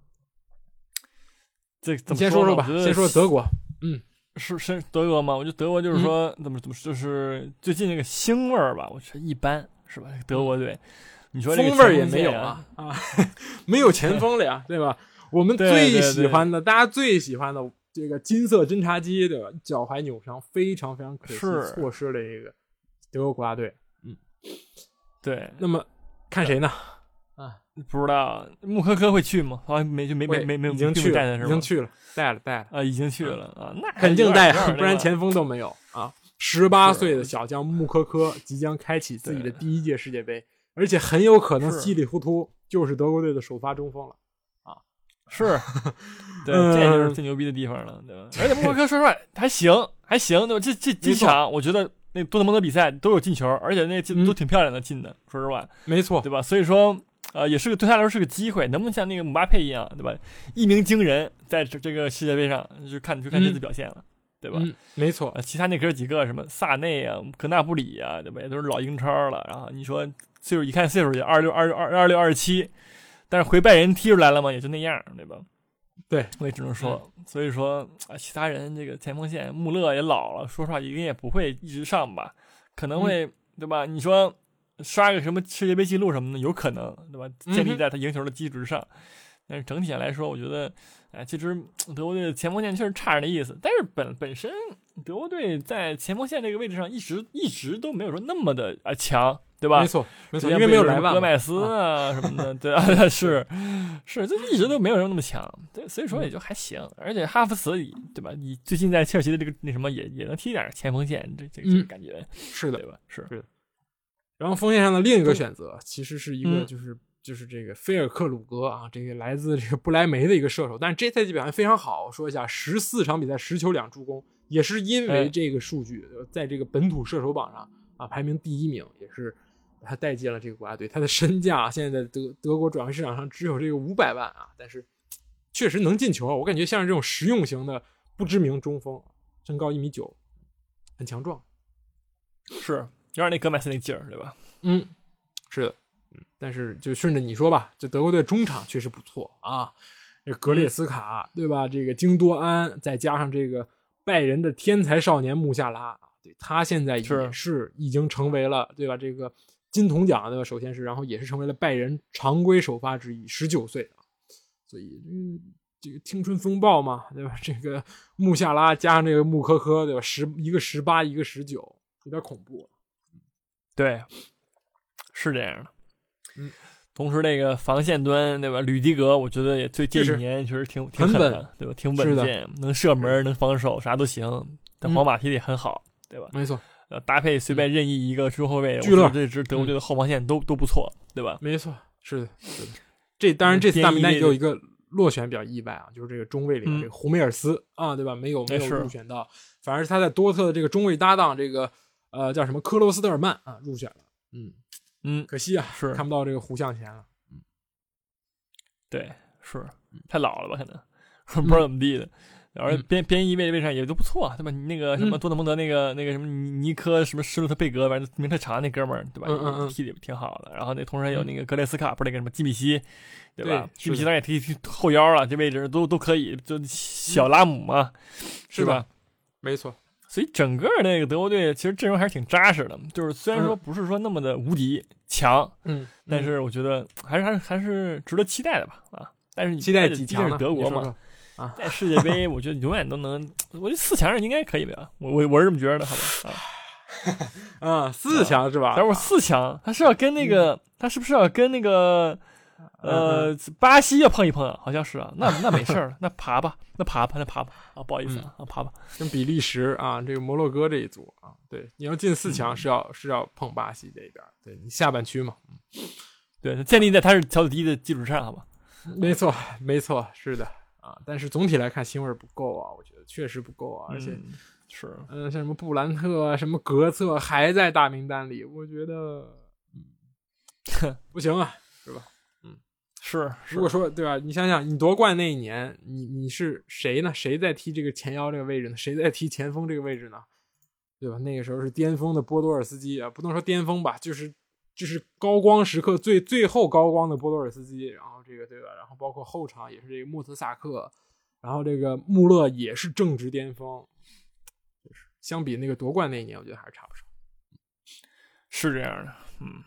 你先说说吧，先说德国。 是德国吗？我觉得德国就是说怎么就是最近那个腥味儿吧，我觉得一般，是吧？德国队，你说这个风味也没有啊，没有前锋了呀，对吧？我们最喜欢的，大家最喜欢的这个金色侦察机，对吧？脚踝扭伤，非常非常可惜，错失了这个德国国家队。 对。 那么看谁呢？ 不知道穆科科会去吗？好像没已经去了，已经去了，带了啊，已经去了啊，那肯定带，不然前锋都没有啊。18岁的小将穆科科即将开启自己的第1届世界杯，而且很有可能稀里糊涂就是德国队的首发中锋了啊！ 是，对，这就是最牛逼的地方了，对吧？而且穆科科说实话还行，对吧？这几场我觉得那多特蒙德比赛都有进球，而且那都挺漂亮的进的，说实话， 没错， 对吧？所以说。也是对他来说是个机会，能不能像那个姆巴佩一样，对吧？一鸣惊人，在这个世界杯上就看这次表现了，对吧？ 没错。 其他那哥几个什么萨内啊、格纳布里啊，对吧？也都是老英超了。然后你说岁数一看岁数也26、27，但是回拜仁踢出来了嘛，也就那样，对吧？ 对， 我也只能说，所以说其他人这个前锋线，穆勒也老了，说实话应该也不会一直上吧，可能会，对吧？你说。刷个什么世界杯记录什么的，有可能，对吧？建立在他赢球的基础之上，但是整体来说，我觉得，其实德国队的前锋线确实差点的意思。但是本身德国队在前锋线这个位置上一直都没有说那么的强，对吧？ 没错，因为没有莱万、 戈麦斯啊什么的，对啊，是，就一直都没有人那么强，对，所以说也就还行。而且哈弗茨，对吧？你最近在切尔西的这个那什么也能踢点前锋线，这感觉是的， 对吧？是的。然后锋线上的另一个选择，其实是一个就是这个菲尔克鲁格啊，这个来自这个不莱梅的一个射手，但是这赛季表现非常好。说一下14场比赛10球2助攻，也是因为这个数据，在这个本土射手榜上啊排名第1名，也是他带进了这个国家队。他的身价现在在德国转会市场上只有这个500万啊，但是确实能进球啊。我感觉像是这种实用型的不知名中锋，身高1.9米，很强壮， 是。有点那戈麦斯那劲儿，对吧？ 是的，但是就顺着你说吧，这德国队中场确实不错啊，这格列斯卡，对吧？这个京多安，再加上这个拜仁的天才少年穆夏拉，对他现在也是已经成为了，对吧？这个金童奖，对吧？首先是，然后也是成为了拜仁常规首发之一，19岁啊，所以这个青春风暴嘛，对吧？这个穆夏拉加上这个穆科科，对吧？一个18，一个19，有点恐怖。 对，是这样的。同时那个防线端，对吧？吕迪格，我觉得也这几年确实挺狠的，对吧？挺稳健，能射门，能防守，啥都行。但皇马踢得也很好，对吧？ 没错。 搭配随便任意一个中后卫， 聚乐这支德国队的后防线都不错，对吧？ 没错，是的。这当然这次大名单也有一个落选比较意外啊，就是这个中卫里面这个胡梅尔斯啊，对吧？没有入选到，反而是他在多特的这个中卫搭档这个叫什么科洛斯德尔曼啊入选了，可惜啊， 是看不到这个胡向前了， 对，是太老了吧，可能不知道怎么地的。然后边翼位上也都不错，对吧？你那个什么多特蒙德那个什么尼科什么施洛特贝格，反正名特长那哥们儿，对吧？踢的也挺好的。然后那同时还有那个格列斯卡，不是那个什么基米希，对吧？基米希当然也踢后腰了，这位置都可以，就小拉姆嘛，是吧？ 没错。 所以整个那个德国队其实阵容还是挺扎实的，就是虽然说不是说那么的无敌强，但是我觉得还是值得期待的吧，啊！但是期待几强呢？ 是德国嘛。 啊， 在世界杯，我觉得永远都能，我觉得4强是应该可以的，我是这么觉得的，好吧？ 4强是吧？ 但是我4强，他是要跟那个，他是不是要跟那个，巴西要碰一碰啊？好像是啊，那没事了，那爬吧啊，不好意思啊，爬吧， 跟比利时啊，这个摩洛哥这一组啊，对，你要进4强是要碰巴西这边，对你下半区嘛， 对，建立在他是小组第一的基础上，好吧？ 没错，是的。啊，但是总体来看腥味不够啊，我觉得确实不够啊，而且是像什么布兰特啊，什么格策还在大名单里，我觉得不行啊，是吧？ 是。 如果说对吧，你想想，你夺冠那一年，你是谁呢？谁在踢这个前腰这个位置呢？谁在踢前锋这个位置呢？对吧？那个时候是巅峰的波多尔斯基啊，不能说巅峰吧，就是高光时刻最后高光的波多尔斯基，然后这个对吧？然后包括后场也是这个莫特萨克，然后这个穆勒也是正值巅峰，就是相比那个夺冠那一年，我觉得还是差不少。 是这样的，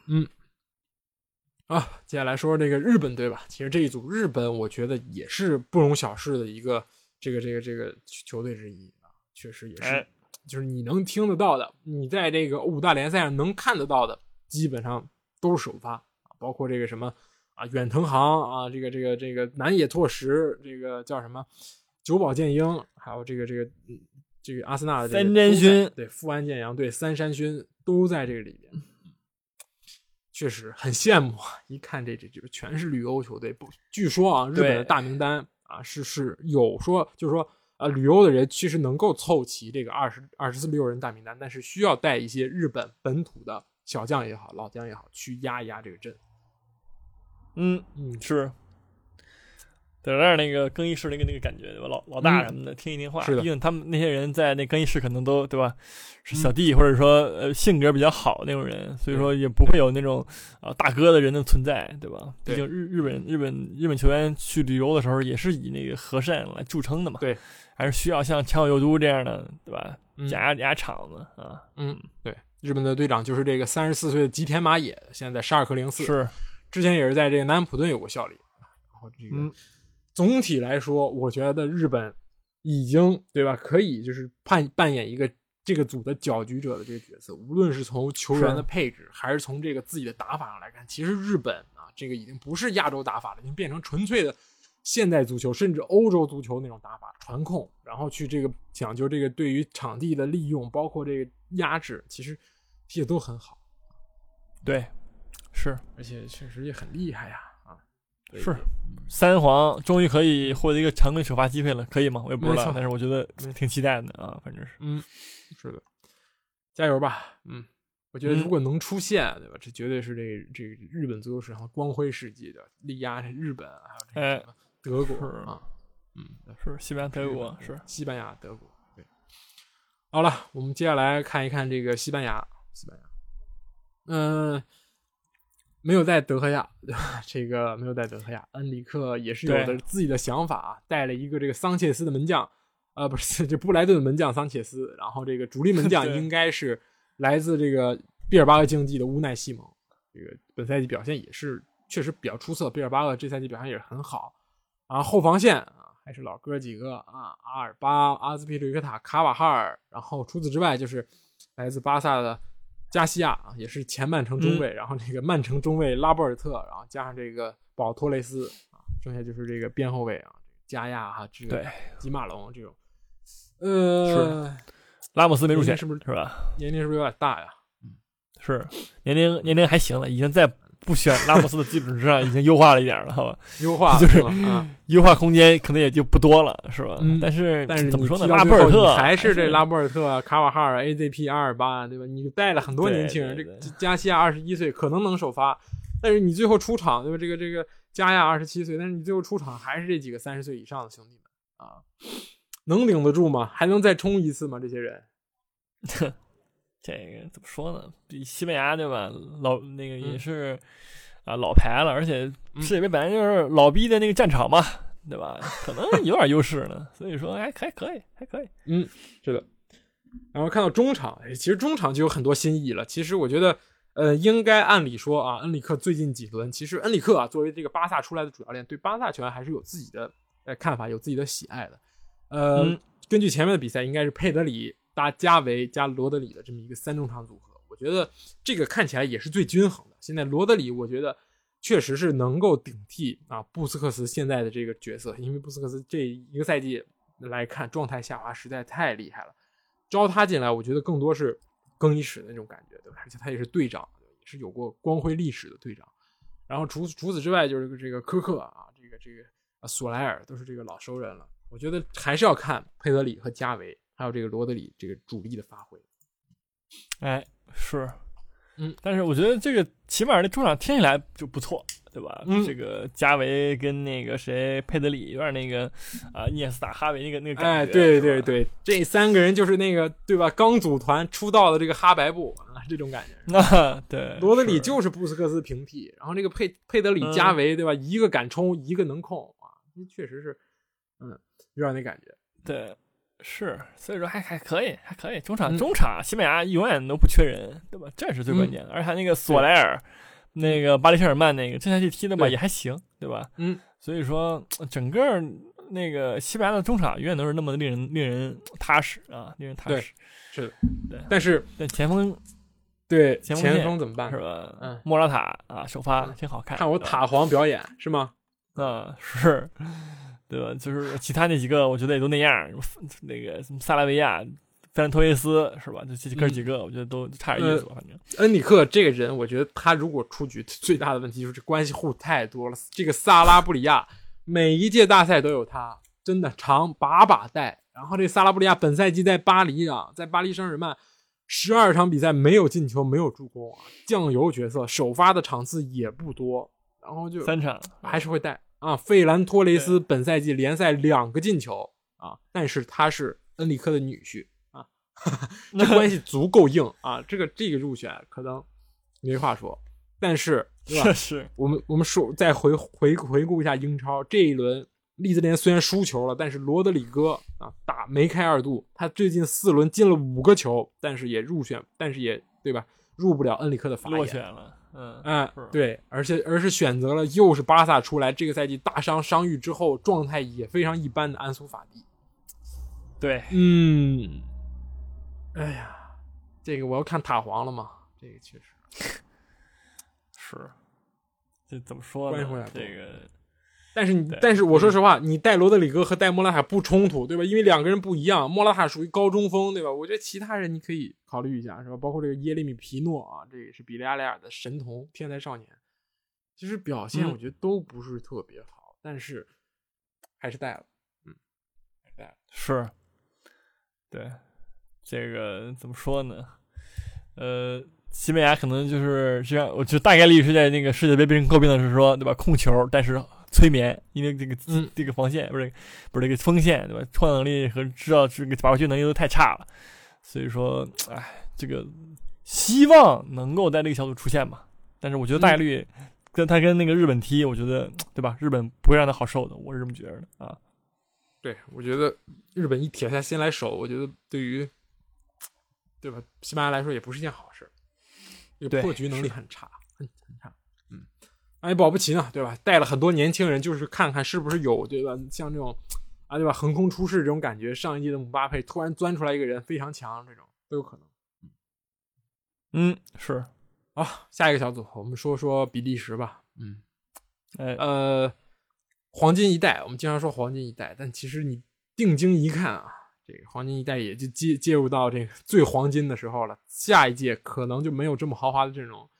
接下来说这个日本队吧。其实这一组日本，我觉得也是不容小视的一个这个球队之一啊，确实也是，就是你能听得到的，你在这个5大联赛上能看得到的。基本上都是首发，包括这个什么啊远藤航啊，这个南野拓实，这个叫什么久保建英，还有这个阿森纳的三山勋， 对富安健洋对三山勋都在这个里边，确实很羡慕啊！一看这全是旅欧球队，据说啊日本的大名单啊是有说就是说旅欧的人其实能够凑齐这个26人大名单，但是需要带一些日本本土的。小将也好，老将也好，去压一压这个阵。 是，在那儿那个更衣室那个感觉，对吧？老大什么的，听一听话。毕竟他们那些人在那更衣室可能都对吧，是小弟或者说性格比较好那种人，所以说也不会有那种大哥的人的存在，对吧？毕竟日本球员去旅游的时候也是以那个和善来著称的嘛。 对， 还是需要像长友佑都这样的，对吧？压场子啊。 对。日本的队长就是这个34岁的吉田麻也，现在在沙尔克04， 是之前也是在这个南安普顿有过效力。然后这个总体来说，我觉得日本已经对吧，可以就是扮演一个这个组的搅局者的这个角色。无论是从球员的配置，还是从这个自己的打法上来看，其实日本啊，这个已经不是亚洲打法了，已经变成纯粹的现代足球，甚至欧洲足球那种打法，传控，然后去这个讲究这个对于场地的利用，包括这个压制，其实。踢的都很好， 对，是， 而且确实也很厉害呀！ 是3皇终于可以获得一个常规首发机会了，可以吗？我也不知道，但是我觉得挺期待的啊，反正是， 是的，加油吧！我觉得如果能出现，对吧？这绝对是这个日本足球史上光辉事迹的，力压日本，还有这个德国啊， 是西班牙、德国，是西班牙、德国。对，好了，我们接下来看一看这个西班牙。没有带德赫亚，对吧？这个没有带德赫亚，恩里克也是有的自己的想法，带了一个这个桑切斯的门将，不是，这布莱顿的门将桑切斯，然后这个主力门将应该是来自这个毕尔巴鄂竞技的乌奈西蒙，这个本赛季表现也是确实比较出色，毕尔巴鄂这赛季表现也是很好，然后后防线还是老哥几个阿尔巴、阿兹皮利克塔、卡瓦哈尔，然后除此之外就是来自巴萨的加西亚也是前曼城中卫，然后这个曼城中卫拉波尔特，然后加上这个保托雷斯剩下就是这个边后卫加亚这个吉马龙这种， 是拉莫斯没入选是不是是吧？ 年龄是不是有点大呀？ 是年龄还行了，已经在不选拉莫斯的基础之上，已经优化了一点了，好吧？ 优化就是嗯， 优化空间可能也就不多了，是吧？但是怎么说呢？拉波尔特还是这拉波尔特、卡瓦哈尔、AZP228，对吧？你带了很多年轻人，这加西亚21岁可能能首发，但是你最后出场，对吧？这个加亚27岁，但是你最后出场还是这几个30岁以上的兄弟们啊，能顶得住吗？还能再冲一次吗？这些人？ 这个怎么说呢？比西班牙对吧？那个也是老牌了，而且世界杯本来就是老逼的那个战场嘛，对吧？可能有点优势呢，所以说还可以。 是的。然后看到中场，其实中场就有很多新意了。其实我觉得，应该按理说啊，恩里克最近几轮，其实恩里克啊，作为这个巴萨出来的主教练，对巴萨球员还是有自己的看法，有自己的喜爱的。根据前面的比赛，应该是佩德里搭加维加罗德里的这么一个3中场组合，我觉得这个看起来也是最均衡的。现在罗德里，我觉得确实是能够顶替布斯克斯现在的这个角色，因为布斯克斯这一个赛季来看状态下滑实在太厉害了，招他进来，我觉得更多是更衣室的那种感觉，对吧？而且他也是队长，也是有过光辉历史的队长。然后除此之外，就是这个科克啊，这个索莱尔都是这个老熟人了。我觉得还是要看佩德里和加维，还有这个罗德里这个主力的发挥。 是，但是我觉得这个起码这中场听起来就不错，对吧？这个加维跟那个谁佩德里有点那个伊涅斯塔哈维那个感觉。 对，这3个人就是那个对吧？刚组团出道的这个哈白布这种感觉。 对， 罗德里就是布斯克斯平替，然后这个佩德里加维对吧？一个敢冲，一个能控确实是有点那感觉。 对。是，所以说还可以。中场西班牙永远都不缺人，对吧？这是最关键的。而且那个索莱尔，那个巴黎圣日耳曼那个这赛季踢的吧也还行，对吧？所以说整个那个西班牙的中场永远都是那么令人踏实啊，令人踏实。 是的，对。但是前锋怎么办？ 是吧？莫拉塔首发挺好看我塔皇表演是吗？ 是。对吧？就是其他那几个，我觉得也都那样。那个什么萨拉维亚、费兰托雷斯是吧？就这哥几个，我觉得都差点意思。反正恩里克这个人，我觉得他如果出局，最大的问题就是这关系户太多了。这个萨拉布里亚每一届大赛都有他，真的长把带。然后这萨拉布里亚本赛季在巴黎在巴黎圣日耳曼12场比赛没有进球，没有助攻酱油角色，首发的场次也不多，然后就 3场还是会带。费兰托雷斯本赛季联赛2个进球但是他是恩里克的女婿这关系足够硬这个入选可能没话说，但是对吧？ 是我们说再回顾一下英超这一轮，利兹联虽然输球了，但是罗德里戈打梅开二度，他最近4轮进了5个球，但是也入选，但是也对吧？入不了恩里克的法眼， 落选了。 对，而是选择了又是巴萨出来，这个赛季大伤愈之后状态也非常一般的安苏法蒂。 对， 哎呀，这个我要看塔皇了嘛，这个确实是，这怎么说呢？这个， 但是我说实话，你带罗德里戈和带莫拉塔不冲突，对吧？因为2个人不一样，莫拉塔属于高中锋，对吧？我觉得其他人你可以考虑一下，是吧？包括这个耶利米皮诺这也是比利亚雷尔的神童，天才少年，其实表现我觉得都不是特别好，但是还是带了，还是带了， 是，对，这个怎么说呢？西班牙可能就是这样，我觉得大概率是在那个世界杯被人诟病的是说，对吧？控球，但是催眠，因为这个防线不是这个锋线，对吧？创造能力和知道这个把握球能力都太差了，所以说，这个希望能够在这个小组出现吧。但是我觉得大概率跟那个日本踢，我觉得对吧？日本不会让他好受的，我是这么觉得的对，我觉得日本一铁下心来守，我觉得对于对吧西班牙来说也不是一件好事，这个破局能力很差，很差。保不齐呢，对吧？带了很多年轻人，就是看看是不是有，对吧？像这种对吧？横空出世这种感觉，上一季的姆巴佩突然钻出来一个人非常强，这种都有可能。是。 好，下一个小组我们说说比利时吧。黄金一代，我们经常说黄金一代，但其实你定睛一看这个黄金一代也就介入到这个最黄金的时候了。下一届可能就没有这么豪华的阵容。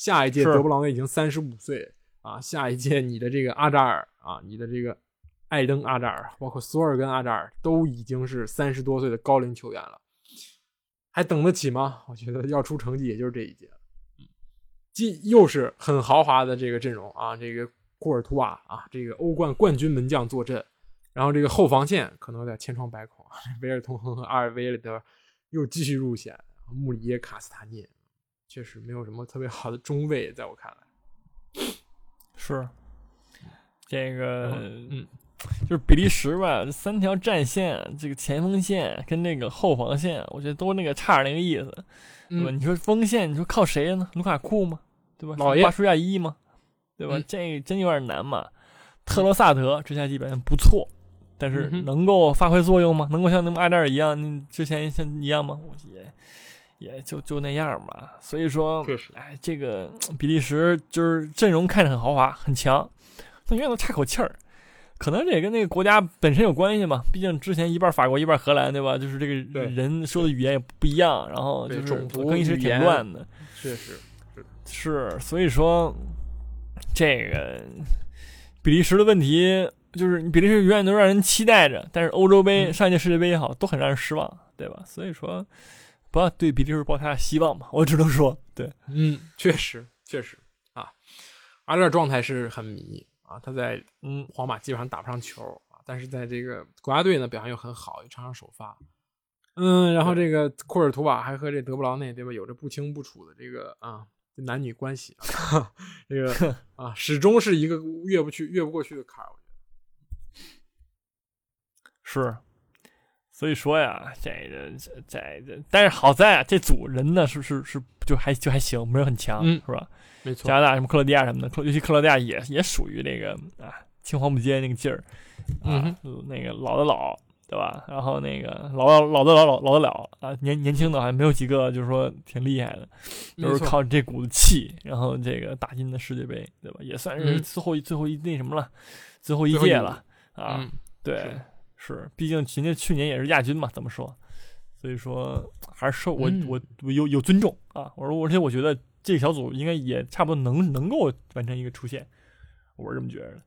下一届德布劳内已经35岁啊，下一届你的这个阿扎尔啊，你的这个艾登阿扎尔，包括索尔跟阿扎尔都已经是30多岁的高龄球员了，还等得起吗？我觉得要出成绩也就是这一届了。又是很豪华的这个阵容啊，这个库尔图瓦啊，这个欧冠冠军门将坐镇，然后这个后防线可能有点千疮百孔，维尔通亨和阿尔维雷德又继续入选，穆里耶、卡斯塔涅，确实没有什么特别好的中卫，在我看来。 是这个，就是比利时吧，这3条战线，这个前锋线跟那个后防线，我觉得都那个差点那个意思，对吧？你说锋线，你说靠谁呢？卢卡库吗？对吧？ 老爷巴舒亚伊吗？对吧？这真有点难嘛。特罗萨德这下基本上不错，但是能够发挥作用吗？能够像那么阿扎尔一样，之前像一样吗？我也就那样吧。所以说，哎，这个比利时就是阵容看着很豪华、很强，但永远都差口气儿。可能这也跟那个国家本身有关系嘛，毕竟之前一半法国一半荷兰，对吧？就是这个人说的语言也不一样，然后就是更衣室挺乱的， 确实是，所以说这个比利时的问题就是比利时永远都让人期待着，但是欧洲杯、上一届世界杯也好，都很让人失望，对吧？所以说不要对比利时抱太大希望吧，我只能说，对， 确实啊，阿扎尔状态是很迷。他在皇马基本上打不上球啊，但是在这个国家队呢表现又很好，又常常首发。然后这个库尔图瓦还和这德布劳内对吧有着不清不楚的这个男女关系这个始终是一个越不过去的坎儿，我觉得是。所以说呀，但是好在啊，这组人呢是就还行，没有很强，是吧？ 没错， 加拿大什么克罗地亚什么的，尤其克罗地亚也属于这个青黄不接那个劲儿那个老的老，对吧？然后那个老的老啊，年轻的好像没有几个，就是说挺厉害的，都是靠这股子气，然后这个打进的世界杯，对吧？也算是最后一那什么了，最后一届了啊，对。是，毕竟人家去年也是亚军嘛，怎么说？所以说还是受我有尊重啊！而且我觉得这个小组应该也差不多能够完成一个出线，我是这么觉得。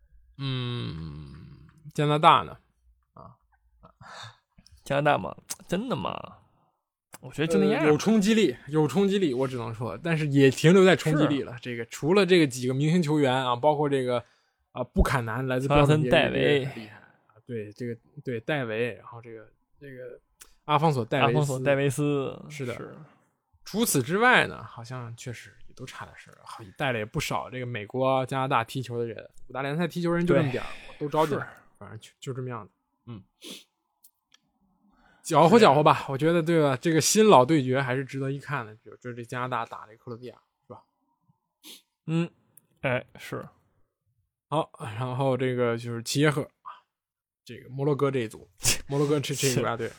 加拿大呢？ 加拿大嘛，真的吗？我觉得就那样。 有冲击力，我只能说，但是也停留在冲击力了。这个除了这个几个明星球员啊，包括这个布坎南来自标准戴维厉害。对戴维，然后这个阿方索戴维斯是的。除此之外呢，好像确实也都差点事儿，带了也不少这个美国、加拿大踢球的人，五大联赛踢球人就这么点儿，都招进来，反正就这么样的。搅和吧，我觉得对吧？这个新老对决还是值得一看的，就是这加拿大打这克罗地亚，是吧？ 是。 好，然后这个就是齐耶赫。这个摩洛哥这一组，摩洛哥这个国家队，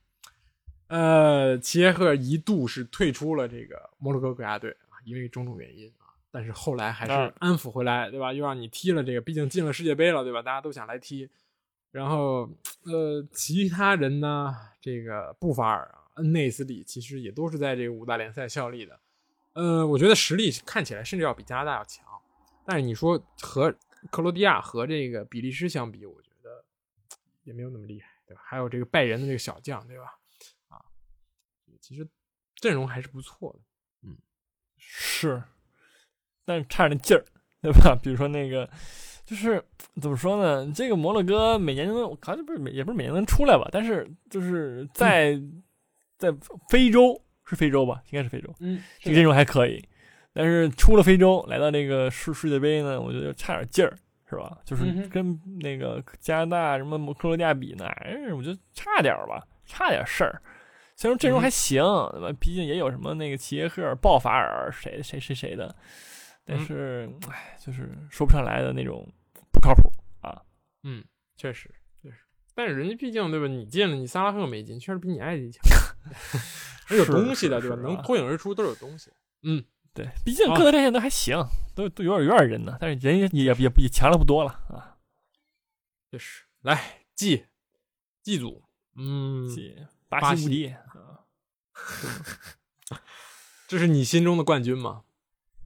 齐耶赫一度是退出了这个摩洛哥国家队啊，因为种种原因啊，但是后来还是安抚回来，对吧？又让你踢了这个，毕竟进了世界杯了，对吧？大家都想来踢。然后其他人呢，这个布法尔、恩内斯里其实也都是在这个五大联赛效力的。我觉得实力看起来甚至要比加拿大要强，但是你说和克罗地亚和这个比利时相比，我觉得也没有那么厉害，对吧？还有这个拜仁的这个小将，对吧？其实阵容还是不错的， 是，但是差点劲儿，对吧？比如说那个，就是怎么说呢？这个摩洛哥每年我好像也不是每年能出来吧，但是就是在非洲是非洲吧，应该是非洲，这个阵容还可以，但是出了非洲来到这个世界杯呢，我觉得差点劲儿。是吧？就是跟那个加拿大什么克罗地亚比呢，我觉得差点吧，差点事儿。虽然阵容还行，对吧？毕竟也有什么那个齐耶赫、鲍法尔谁的，但是就是说不上来的那种不靠谱啊。 确实。但是人家毕竟对吧？你进了，你萨拉赫没进，确实比你埃及强，是有东西的，对吧？能脱颖而出都是有东西。 对，毕竟各个战线都还行，都有点人呢，但是人也强了不多了啊。 确实，来 G 组， 巴西无敌这是你心中的冠军吗？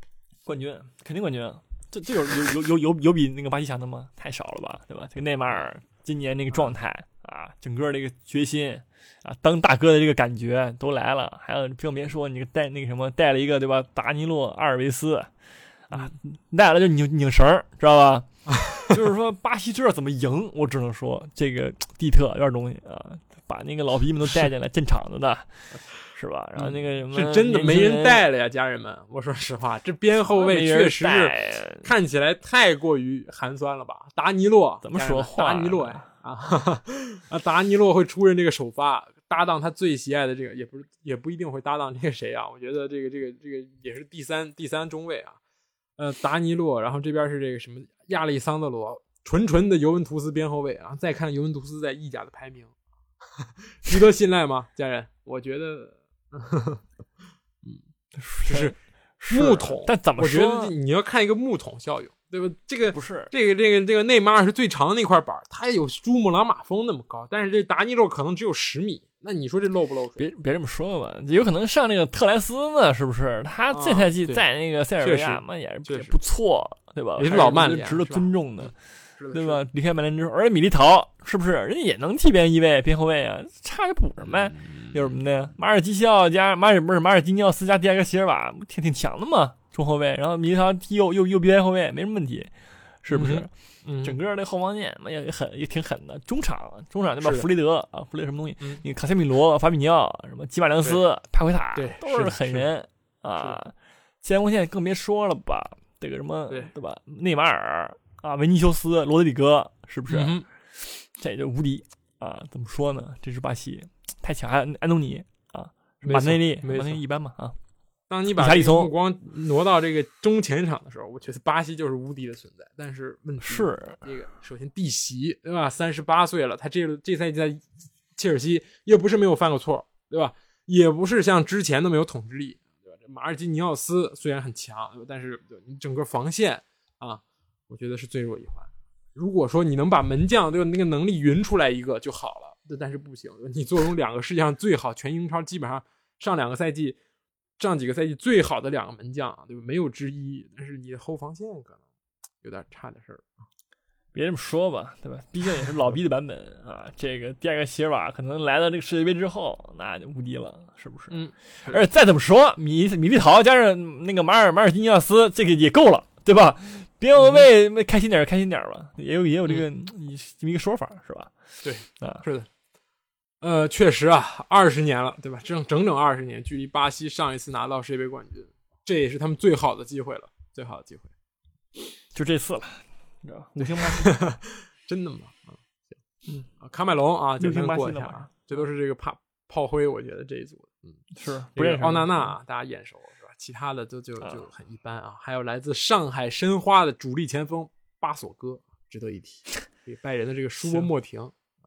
冠军肯定冠军，这有比那个巴西强的吗？太少了吧，对吧？这个内马尔今年那个状态啊，整个这个决心啊，当大哥的这个感觉都来了，还有更别说你带那个什么带了一个对吧，达尼洛阿尔维斯啊，带了就拧绳，知道吧？就是说巴西知道怎么赢，我只能说这个蒂特有点东西啊，把那个老逼们都带进来镇场子的。是吧？然后那个什么， 是真的没人带了呀，家人们。我说实话，这边后卫确实是看起来太过于寒酸了吧？达尼洛怎么说话？ 达尼洛呀，达尼洛会出任这个首发搭档，他最喜爱的这个也不一定会搭档这个谁啊？我觉得这个也是第三中卫啊。达尼洛，然后这边是这个什么亚历桑德罗，纯的尤文图斯边后卫啊。再看尤文图斯在意甲的排名，值得信赖吗？家人，我觉得。就是木桶， 但怎么说？ 我觉得你要看一个木桶效应，对吧？这个不是这个内马尔是最长的那块板，他也有珠穆朗玛峰那么高，但是这达尼洛可能只有10米，那你说这漏不漏水？ 别这么说吧，有可能上那个特莱斯呢，是不是？他这赛季在那个塞尔维亚嘛也不错，对吧？ 也是老曼联， 值得尊重的。对吧？离开曼联之后，而且米利陶是不是人家也能替边翼位、边后卫啊？差点补什么？有什么的？马尔基肖加马尔基尼奥斯加迪亚戈席尔瓦，挺强的嘛，中后卫。然后米利陶踢右边后卫没什么问题，是不是？整个这后防线嘛也挺狠的。中场对吧？弗雷德啊，弗雷什么东西？你卡塞米罗、法比尼奥、什么基马良斯、帕奎塔，都是狠人啊。前锋线更别说了吧，这个什么对吧？内马尔。啊，维尼修斯、罗德里戈是不是？这就无敌啊！怎么说呢？这是巴西太强，还有安东尼啊，马内利一般嘛啊。 当你把目光挪到这个中前场的时候，我觉得巴西就是无敌的存在。但是问题是这个，首先蒂席对吧？38岁了，他这赛季在切尔西又不是没有犯过错，对吧？也不是像之前那么有统治力，对吧？这马尔基尼奥斯虽然很强，对吧？但是你整个防线啊。我觉得是最弱一环。如果说你能把门将对吧那个能力匀出来一个就好了，但是不行。你坐拥2个世界上最好，全英超基本上上几个赛季最好的2个门将，对吧？没有之一。但是你的后防线可能有点差点事儿。 别这么说吧，对吧？毕竟也是老逼的版本啊。这个第2个席尔瓦可能来到这个世界杯之后，那就无敌了，是不是？而且再怎么说，米利陶加上那个马尔基尼奥斯，这个也够了，对吧？边后卫开心点吧，也有这个一个说法是吧？ 对啊，是的。确实啊，20年了，对吧？整整20年，距离巴西上一次拿到世界杯冠军，这也是他们最好的机会了，最好的机会， 就这次了，你知道吧？5星巴西， 真的吗？卡麦隆啊，就先过一下啊，这都是这个炮灰，我觉得这一组， 是不认识奥纳纳，大家眼熟。其他的就很一般啊，还有来自上海申花的主力前锋巴索戈，值得一提。给拜仁的这个舒波莫廷。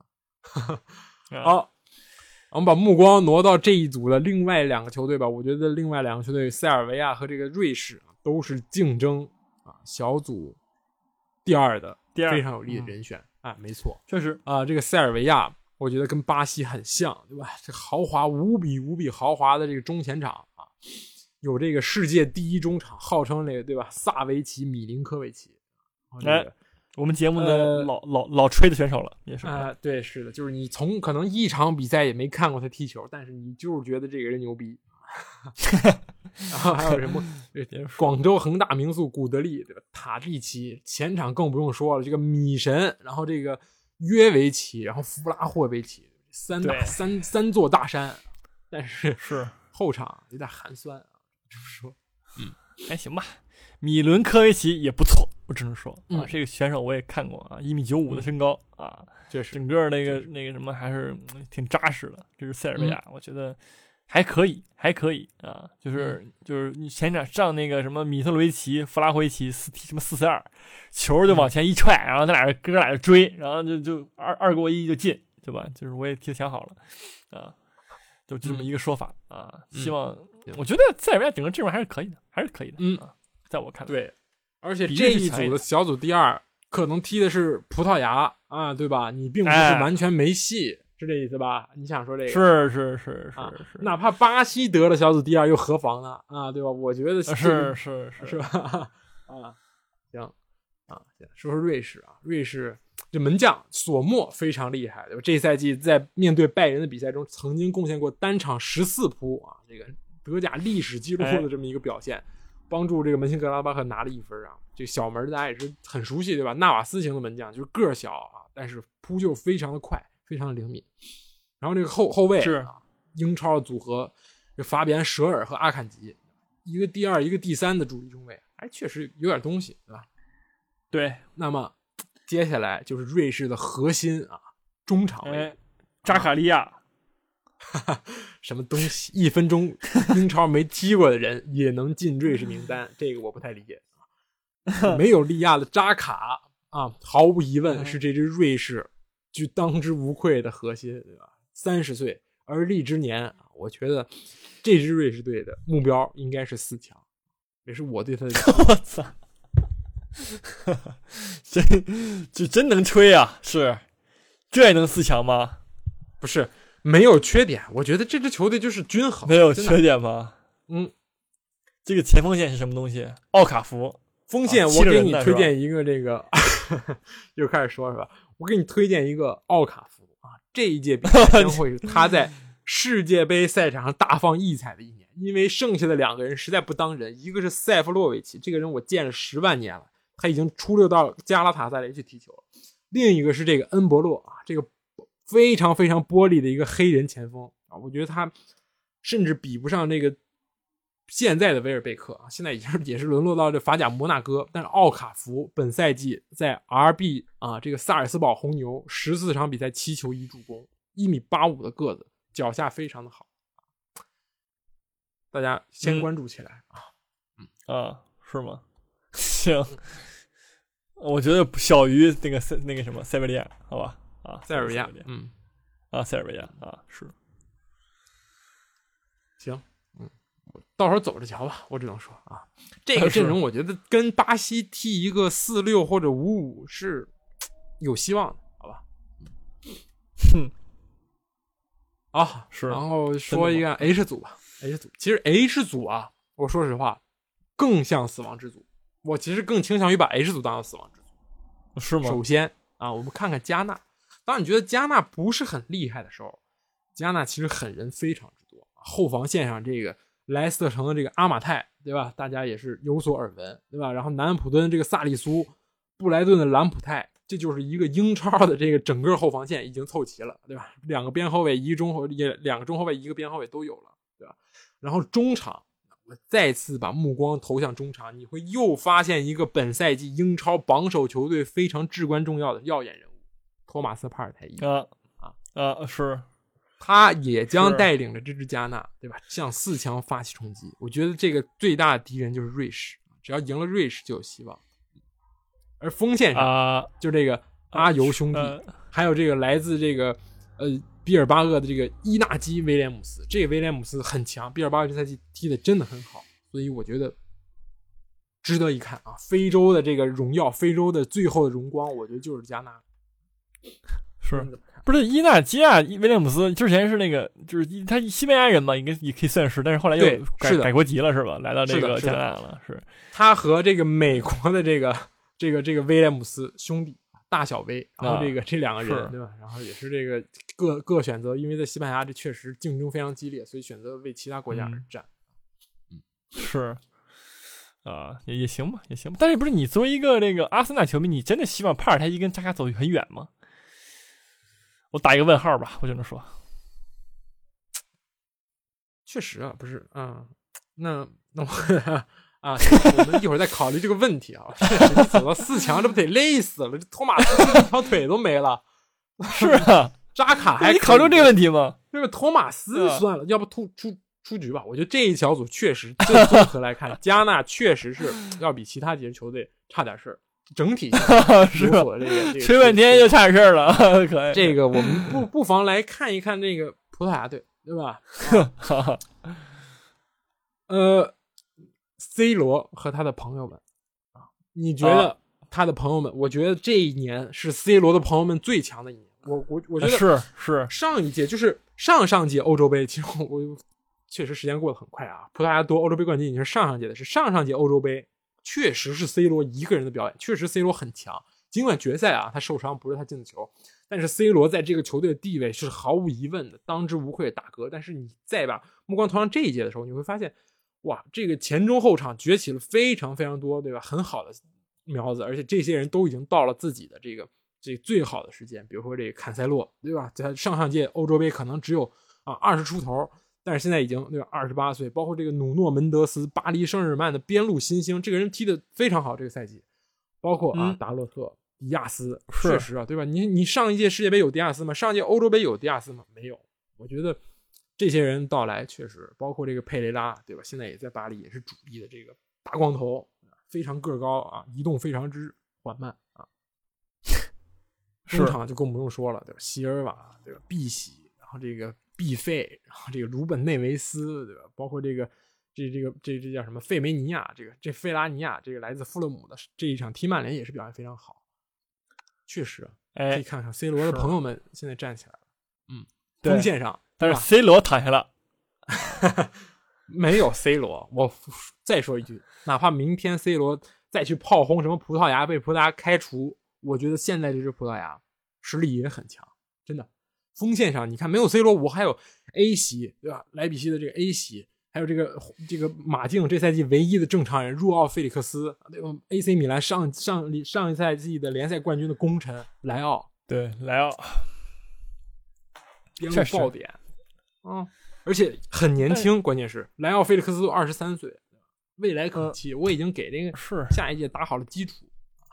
好，我们把目光挪到这一组的另外2个球队吧。我觉得另外2个球队塞尔维亚和这个瑞士都是竞争小组第2的非常有力的人选。没错， 确实这个塞尔维亚我觉得跟巴西很像，对吧？这豪华无比豪华的这个中前场啊。有这个世界第1中场，号称那个对吧？萨维奇、米林科维奇， 我们节目的老吹的选手了，也是对，是的，就是你从可能1场比赛也没看过他踢球，但是你就是觉得这个人牛逼。然后还有什么广州恒大名宿古德利，对吧？塔利奇，前场更不用说了，这个米神，然后这个约维奇，然后弗拉霍维奇，三座大山，但是后场有点寒酸啊。这么说， 还行吧。米伦科维奇也不错，我只能说啊，这个选手我也看过啊，1.95米的身高啊， 这是整个那个什么还是挺扎实的。这是塞尔维亚，我觉得还可以啊，就是你前场上那个什么米特罗维奇、弗拉霍维奇什么4-4-2，球就往前一踹，然后哥俩就追，然后就2过1就进，对吧？就是我也提前好了啊。就这么一个说法啊，希望我觉得塞尔维亚整个阵容还是可以的，在我看来， 对，而且这一组的小组第2可能踢的是葡萄牙啊，对吧？你并不是完全没戏， 是这意思吧？你想说这个？ 是， 哪怕巴西得了小组第2又何妨呢？啊，对吧？我觉得是吧？啊，行啊，说说瑞士啊，瑞士这门将索莫非常厉害，对吧？这赛季在面对拜仁的比赛中，曾经贡献过单场14扑啊，这个德甲历史纪录的这么一个表现，帮助这个门兴格拉巴赫拿了1分啊。这个小门大家也是很熟悉，对吧？纳瓦斯型的门将，就是个儿小啊，但是扑救非常的快，非常的灵敏。然后这个后卫是啊，英超的组合，这法比安·舍尔和阿坎吉，一个第2，一个第3的主力中卫，还确实有点东西，对吧？ 对， 那么接下来就是瑞士的核心啊，中场卫， 扎卡利亚， 什么东西？1分钟英超没踢过的人也能进瑞士名单，这个我不太理解。没有利亚的扎卡啊，毫无疑问是这支瑞士就当之无愧的核心，对吧？30岁而立之年，我觉得这支瑞士队的目标应该是4强，也是我对他的我操，这真能吹啊！是，这也能4强吗？ 不是，没有缺点，我觉得这支球队就是均衡。 没有缺点吗？ 这个前锋线是什么东西？奥卡福锋线，我给你推荐一个这个，又开始说是吧？我给你推荐一个奥卡福啊，这一届比赛将会是他在世界杯赛场上大放异彩的一年，因为剩下的2个人实在不当人，一个是塞夫洛维奇，这个人我见了10万年了，他已经出溜到加拉塔萨雷去踢球了；另一个是这个恩博洛啊，这个非常非常玻璃的一个黑人前锋啊，我觉得他甚至比不上这个现在的维尔贝克啊，现在也是沦落到这法甲摩纳哥。但是奥卡福本赛季在 RB 啊这个萨尔斯堡红牛14场比赛7球1助攻，1.85米的个子，脚下非常的好，大家先关注起来是吗？行，我觉得小于那个什么塞维利亚，好吧？ 塞尔维亚， 塞尔维亚是行。到时候走着瞧吧，我只能说啊，这个阵容我觉得跟巴西踢一个4-6或者5-5是有希望的，好吧？ 是。 然后说一个 H 组吧 ，H 组其实 H 组啊，我说实话更像死亡之组，我其实更倾向于把 H 组当做死亡之组， 是吗？ 首先啊，我们看看加纳，当你觉得加纳不是很厉害的时候，加纳其实狠人非常之多，后防线上这个莱斯特城的这个阿马泰，对吧？大家也是有所耳闻，对吧？然后南安普敦这个萨利苏，布莱顿的兰普泰，这就是一个英超的这个整个后防线已经凑齐了，对吧？2个边后卫，2个中后卫，1个边后卫都有了，对吧？然后中场，我再次把目光投向中场，你会又发现一个本赛季英超榜首球队非常至关重要的耀眼人物——托马斯·帕尔泰伊是。 他也将带领着这支加纳，对吧？向4强发起冲击。我觉得这个最大的敌人就是瑞士，只要赢了瑞士就有希望。而锋线上，就这个阿尤兄弟，还有这个来自这个比尔巴鄂的这个伊纳基·威廉姆斯，这个威廉姆斯很强，比尔巴鄂这赛季踢的真的很好，所以我觉得值得一看啊！非洲的这个荣耀，非洲的最后的荣光，我觉得就是加纳。 是。不是伊纳基亚威廉姆斯之前是那个，就是他西班牙人嘛，应该也可以算是，但是后来又改国籍了，是吧？来到这个加拿大了，是。 他和这个美国的这个威廉姆斯兄弟大小威，然后这2个人，对吧？然后也是这个各选择，因为在西班牙这确实竞争非常激烈，所以选择为其他国家而战。 是。也行吧，也行吧。但是不是你作为一个这个阿森纳球迷，你真的希望帕尔泰伊跟扎卡走很远吗？我打一个问号吧，我就能说， 确实啊，不是那我我们一会儿再考虑这个问题啊。确实，你走到4强，这不得累死了？这托马斯一条腿都没了。 是啊， 扎卡还你考虑这个问题吗？ 这个托马斯算了，要不出局吧？我觉得这一小组确实，这综合来看，加纳确实是要比其他几支球队差点事儿。整体是这个吹半天就差点事儿了，可以。 这个我们不妨来看一看这个葡萄牙队，对吧？C 罗和他的朋友们你觉得他的朋友们？我觉得这一年是 C 罗的朋友们最强的一年。 我觉得是上一届就是上届欧洲杯，其实我确实时间过得很快啊。葡萄牙夺欧洲杯冠军已经是上届的事，上届欧洲杯确实是 C 罗一个人的表演，确实 C 罗很强。尽管决赛啊他受伤不是他进的球，但是 C 罗在这个球队的地位是毫无疑问的，当之无愧的大哥。但是你再把目光投向这一届的时候，你会发现，哇，这个前中后场崛起了非常非常多，对吧？很好的苗子，而且这些人都已经到了自己的这最好的时间。比如说这个坎塞洛，对吧？在上届欧洲杯可能只有20出头。但是现在已经对吧28岁，包括这个努诺门德斯，巴黎圣日耳曼的边路新星，这个人踢得非常好，这个赛季，包括达洛特、迪亚斯，确实啊，对吧？你上一届世界杯有迪亚斯吗？上一届欧洲杯有迪亚斯吗？没有。我觉得这些人到来确实，包括这个佩雷拉，对吧？现在也在巴黎，也是主力的这个大光头，非常个高啊，移动非常之缓慢啊。中场就更不用说了，对吧？席尔瓦，对吧？碧玺，然后这个毕费，然后这个鲁本内维斯，对吧？包括这叫什么费梅尼亚，这费拉尼亚，这个来自富勒姆的这一场踢曼联也是表现非常好。确实，可以看看 C 罗的朋友们现在站起来了，锋线上， 但是 C 罗躺下了， 没有 C 罗。我再说一句，哪怕明天 C 罗再去炮轰什么葡萄牙被葡萄牙开除，我觉得现在这支葡萄牙实力也很强，真的。锋线上你看没有 C 罗，我还有 A 席，对吧？莱比锡的这个 A 席，还有这个马竞这赛季唯一的正常人入奥费里克斯，对吧 ？AC 米兰上一赛季的联赛冠军的功臣莱奥， 对莱奥边路爆点而且很年轻，关键是莱奥费利克斯都23岁，未来可期。我已经给这个下一届打好了基础。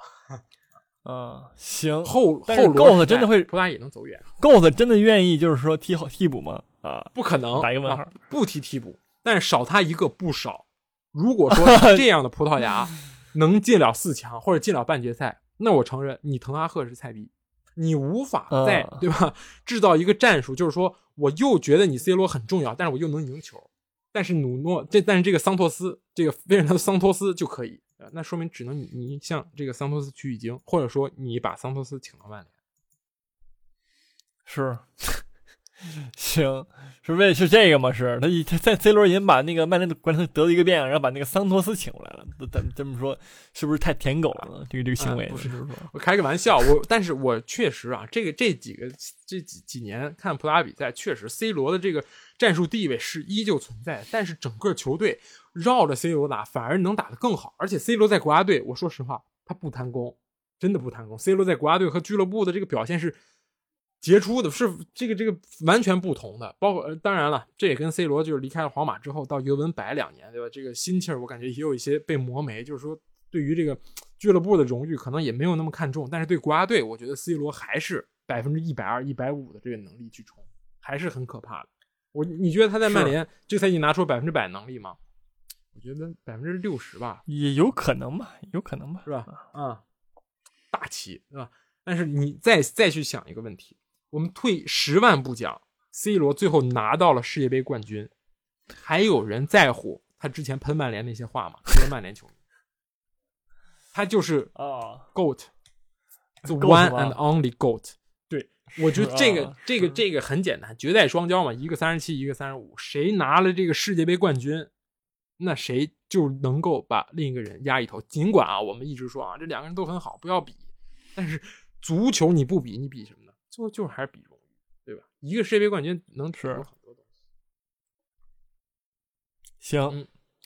行， 后够子真的会， 葡萄牙也能走远。 够子真的愿意就是说替补吗？ 不可能， 打一个问号， 不踢替补，但是少他一个不少。如果说这样的葡萄牙能进了4强或者进了半决赛，那我承认你滕哈赫是菜逼，你无法再对吧制造一个战术，就是说我又觉得你 C 罗很重要，但是我又能赢球，但是但是这个桑托斯，这个费尔南多桑托斯就可以。那说明只能你向这个桑托斯取经，或者说你把桑托斯请到曼联。 是行，是这个吗？是他在 C 罗已经把那个曼联的冠军得了一个遍，然后把那个桑托斯请过来了。咱这么说是不是太舔狗了？这个行为不是，我开个玩笑。但是我确实啊，这几年看葡萄牙比赛，确实 C 罗的这个战术地位是依旧存在，但是整个球队绕着 C 罗打，反而能打得更好。而且 C 罗在国家队，我说实话，他不贪功，真的不贪功。C 罗在国家队和俱乐部的这个表现是杰出的，是这个完全不同的。包括当然了，这也跟 C 罗就是离开了皇马之后到尤文百2年，对吧？这个心气儿我感觉也有一些被磨没，就是说对于这个俱乐部的荣誉可能也没有那么看重，但是对国家队，我觉得 C 罗还是120%、150%的这个能力去冲，还是很可怕的。你觉得他在曼联这个赛季拿出100%能力吗？我觉得60%吧， 也有可能吧， 是吧？大旗，对吧？但是你再去想一个问题，我们退10万步讲 ，C 罗最后拿到了世界杯冠军，还有人在乎他之前喷曼联那些话吗？这个曼联球迷，他就是GOAT，the one and only GOAT。对，我觉得这个很简单，绝代双骄嘛，一个37，一个35，谁拿了这个世界杯冠军，那谁就能够把另一个人压一头。尽管我们一直说这两个人都很好，不要比，但是足球你不比，你比什么呢？最后就是还是比荣誉，对吧？一个世界杯冠军能ถื很多东西。行，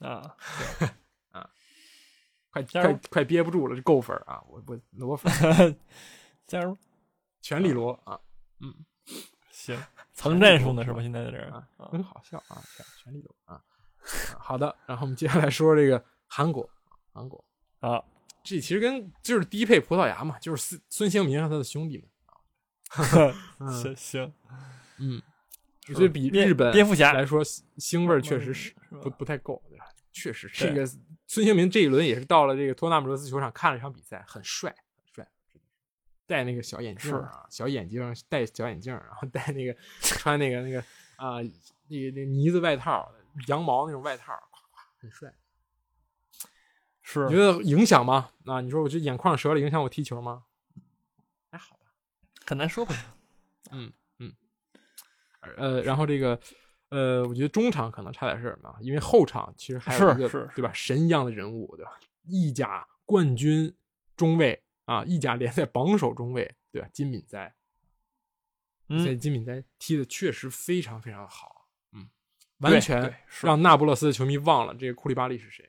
快憋不住了，这够分啊！我罗粉， 加油， 全力罗行，藏战术呢是吧？现在在这儿很好笑全力罗好的，然后我们接下来说这个韩国这其实就是低配葡萄牙嘛，就是孙兴民和他的兄弟们行， 我觉得比日本蝙蝠侠来说，腥味确实是不太够，对吧？确实，这个孙兴民这一轮也是到了这个托纳姆热斯球场看了一场比赛，很帅，戴那个小眼镜戴小眼镜，然后戴那个穿那个呢子外套，羊毛那种外套，很帅。 是， 你觉得影响吗？你说我这眼眶折了，影响我踢球吗？还好吧， 很难说吧。 然后这个我觉得中场可能差点事儿嘛，因为后场其实还有一个对吧神一样的人物，对吧？意甲冠军中卫啊，意甲联赛榜首中卫，对吧？金敏哉，金敏哉踢的确实非常非常好，完全让那不勒斯的球迷忘了这个库利巴利是谁。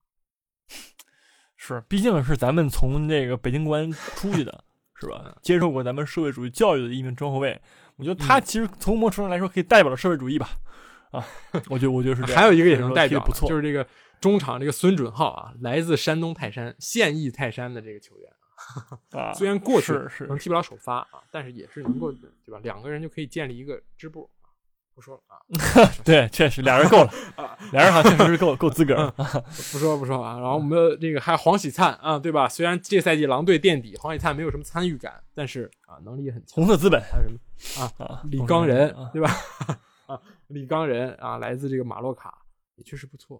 是，毕竟是咱们从这个北京国安出去的，是吧？接受过咱们社会主义教育的一名中后卫，我觉得他其实从某种程度来说可以代表了社会主义吧。我觉得是这样。 还有一个也能代表， 不错， 就是这个中场这个孙准浩啊，来自山东泰山，现役泰山的这个球员啊，虽然过去能踢不了首发啊，但是也是能够对吧？两个人就可以建立一个支部。不说了啊， 对，确实俩人够了，俩人好像确实是够资格。 不说啊。然后我们这个还有黄喜灿啊，对吧？虽然这赛季狼队垫底，黄喜灿没有什么参与感，但是啊，能力也很强。 红色资本还有什么啊？李刚仁对吧？李刚仁啊，来自这个马洛卡，也确实不错。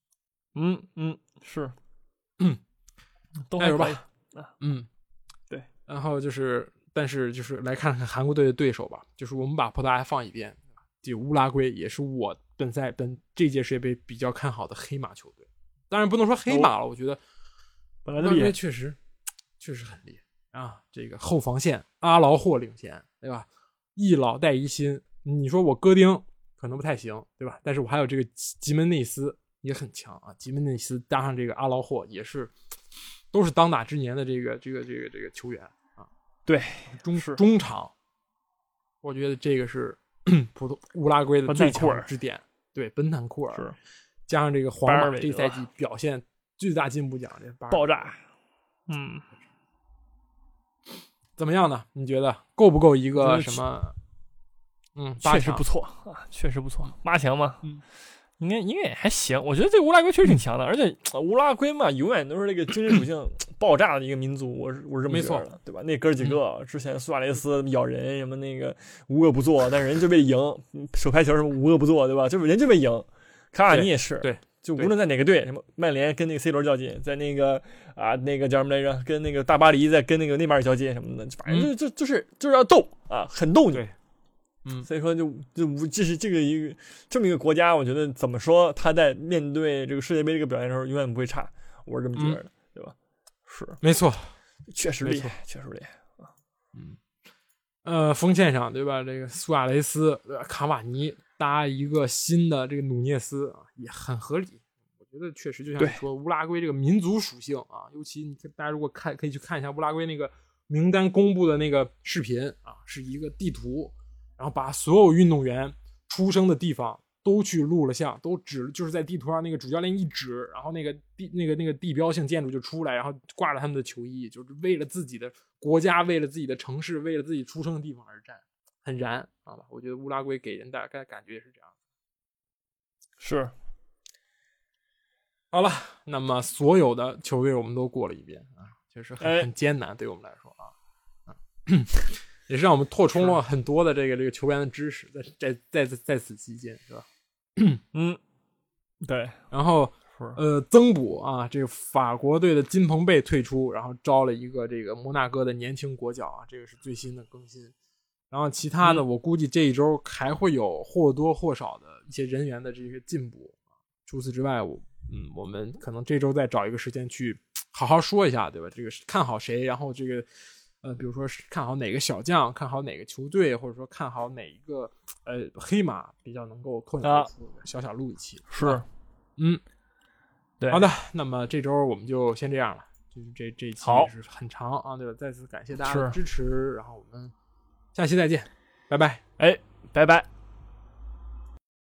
是， 都加油吧。 对。 然后就是，但是就是来看看韩国队的对手吧，就是我们把葡萄牙放一边。这乌拉圭也是我本这届世界杯比较看好的黑马球队，当然不能说黑马了，我觉得本来的厉害确实很厉害啊！这个后防线阿劳霍领衔，对吧？一老带一新，你说我戈丁可能不太行，对吧？但是我还有这个吉门内斯也很强啊，吉门内斯搭上这个阿劳霍也是都是当打之年的这个球员啊。 对， 中场，我觉得这个是。乌拉圭的最强支点，对，本坦库尔是加上这个皇马这赛季表现最大进步奖，这爆炸， 怎么样呢？你觉得够不够一个什么？ 确实不错啊，确实不错，8强嘛，应该也还行。我觉得这乌拉圭确实挺强的，而且乌拉圭嘛，永远都是那个精神属性爆炸的一个民族，我是这么觉得的，对吧？那哥几个之前苏亚雷斯咬人什么那个无恶不作，但是人就被赢，手拍球什么无恶不作，对吧？就是人就被赢。卡瓦尼也是， 对， 就无论在哪个队，什么曼联跟那个 C 罗较劲，在那个那个叫什么来着，跟那个大巴黎在跟那个内马尔较劲什么的，反正就是要斗啊，很斗你。所以说这是这么一个国家，我觉得怎么说，他在面对这个世界杯这个表现的时候，永远不会差，我是这么觉得的，对吧？是， 没错， 确实厉害，确实厉害啊。锋线上对吧？这个苏亚雷斯、卡瓦尼搭一个新的这个努涅斯啊，也很合理。我觉得确实就像你说，乌拉圭这个民族属性啊，尤其大家如果可以去看一下乌拉圭那个名单公布的那个视频啊，是一个地图。然后把所有运动员出生的地方都去录了像，都就是在地图上那个主教练一指，然后那个地标性建筑就出来，然后挂了他们的球衣，就是为了自己的国家，为了自己的城市，为了自己出生的地方而战，很燃啊！我觉得乌拉圭给人大概感觉也是这样。 是。 好了，那么所有的球队我们都过了一遍啊，确实很艰难，对我们来说啊。也是让我们拓充了很多的这个球员的知识，在此期间，是吧？ 对。 然后增补啊，这个法国队的金彭贝退出，然后招了一个这个摩纳哥的年轻国脚啊，这个是最新的更新。然后其他的，我估计这一周还会有或多或少的一些人员的这个进步。除此之外，我们可能这周再找一个时间去好好说一下，对吧？这个看好谁，然后这个。比如说是看好哪个小将，看好哪个球队，或者说看好哪一个黑马比较能够脱颖而出，小录一期是， 对，好的，那么这周我们就先这样了，就是这一期也是很长啊，对吧？再次感谢大家的支持，然后我们下期再见，拜拜， 拜拜。